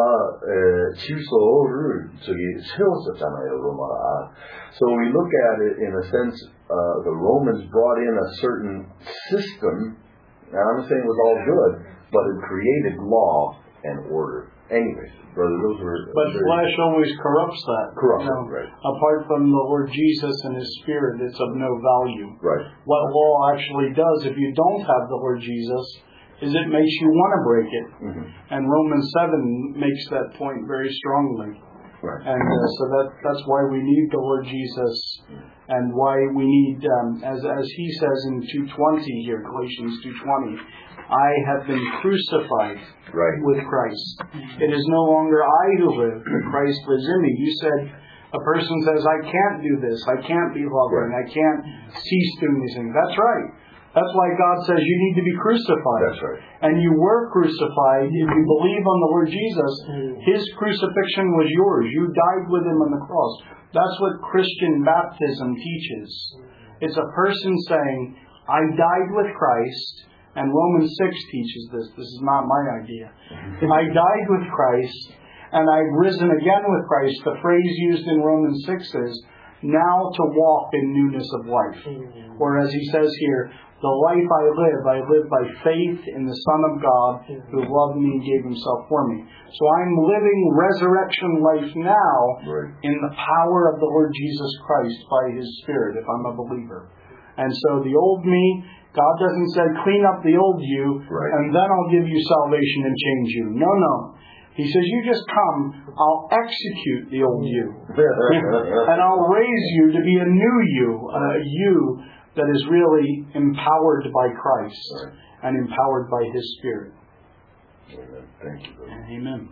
질서를 세웠었잖아요, 로마가. So we look at it in a sense, the Romans brought in a certain system. Now I'm not saying it was all good, but it created law and order. Anyways, brother, those were... But flesh always corrupts that. Corrupts it, right. Apart from the Lord Jesus and His Spirit, it's of no value. Right. What law actually does, if you don't have the Lord Jesus, is it makes you want to break it. And Romans 7 makes that point very strongly. Right. And so that's why we need the Lord Jesus, and why we need, as He says in 2:20 here, Galatians 2:20, I have been crucified with Christ. It is no longer I who live, but Christ lives in me. You said, a person says, I can't do this, I can't be loving, I can't cease doing these things. That's right. That's why God says you need to be crucified. That's right. And you were crucified. If you believe on the Lord Jesus, His crucifixion was yours. You died with Him on the cross. That's what Christian baptism teaches. It's a person saying, I died with Christ. And Romans 6 teaches this. This is not my idea. I died with Christ, and I've risen again with Christ. The phrase used in Romans 6 is, now to walk in newness of life. Or as he says here, the life I live by faith in the Son of God, who loved me and gave Himself for me. So I'm living resurrection life now in the power of the Lord Jesus Christ by His Spirit, if I'm a believer. And so the old me, God doesn't say, clean up the old you, and then I'll give you salvation and change you. No. He says, you just come, I'll execute the old you. And I'll raise you to be a new you, a you that is really empowered by Christ and empowered by His Spirit. Amen. Thank you, brother. Amen.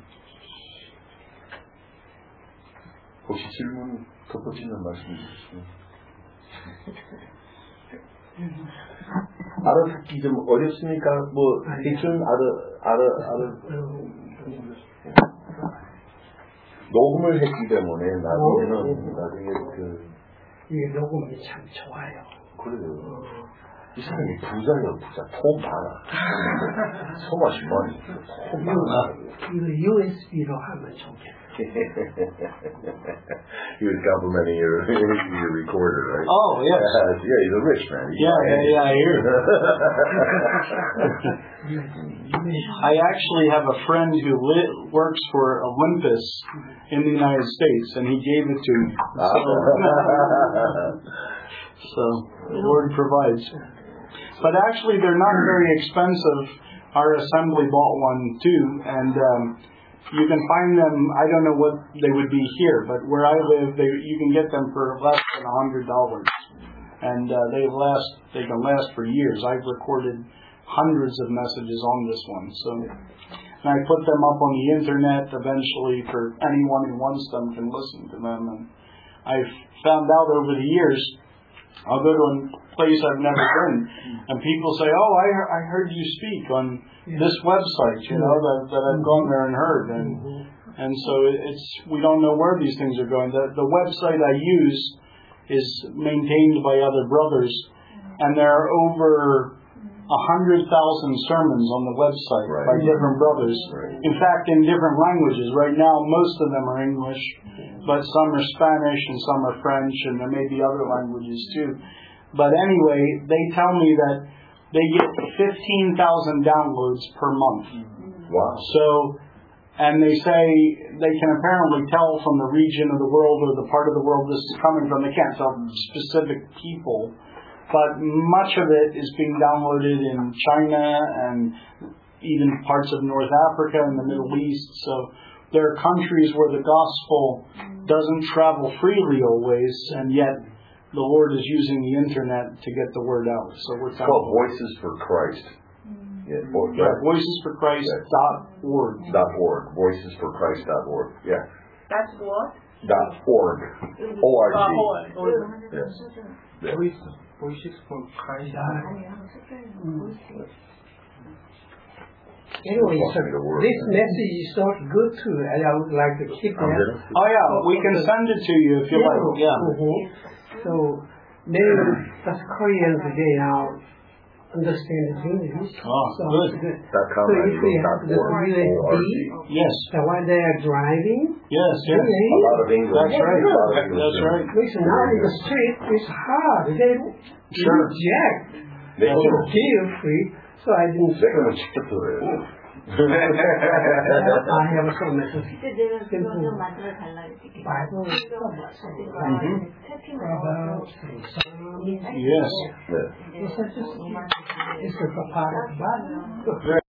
혹시 질문 덧붙이는 말씀 있으시면? 알아듣기 좀 어렵습니까? 뭐 대충 녹음을 했기 때문에 나중에 이 녹음이 참 좋아요. 그래요. 이 사람이 부자예요, 부자. 돈 많아. 소맛이 많이. 돈 많아. 이거 USB로 하면 좋겠다. He was complimenting your recorder, right? Oh, yes. Yeah, he's a rich man. Yeah, I hear. I actually have a friend who works for Olympus in the United States, and he gave it to me. So the Lord provides. But actually, they're not very expensive. Our assembly bought one too, and you can find them. I don't know what they would be here, but where I live, you can get them for less than $100, and they can last for years. I've recorded hundreds of messages on this one, so and I put them up on the internet. Eventually, for anyone who wants them can listen to them. And I've found out over the years, I'll go to a place I've never been, and people say, "Oh, I heard you speak on this website, that I've gone there and heard," and so we don't know where these things are going. The website I use is maintained by other brothers, and there are over 100,000 sermons on the website by different brothers. In fact, in different languages. Right now, most of them are English, but some are Spanish and some are French, and there may be other languages too. But anyway, they tell me that they get 15,000 downloads per month. Wow. So, and they say they can apparently tell from the region of the world or the part of the world this is coming from. They can't tell specific people. But much of it is being downloaded in China and even parts of North Africa and the Middle East. So there are countries where the gospel doesn't travel freely always, and yet the Lord is using the internet to get the word out. So we're it's called Voices for Christ. VoicesForChrist.org. .org. VoicesForChrist.org. Yeah. That's what? .org. O-R-G. Yes. Voices for Christ. Anyway, so this message is so good too, and I would like to keep that. Oh yeah, we can send it to you if you like. Yeah. So many us Koreans today now understand English. Oh, so good. So .com if we have the USB, Yes. so when they are driving, Yes. A lot of English. That's right. That's right. listen, now in the street it's hard. They reject. They So feel free. So I didn't. I have some message. 그때 내가 그거 좀 만들어 달라 그랬지. Bible Yes. It's a part of the Bible.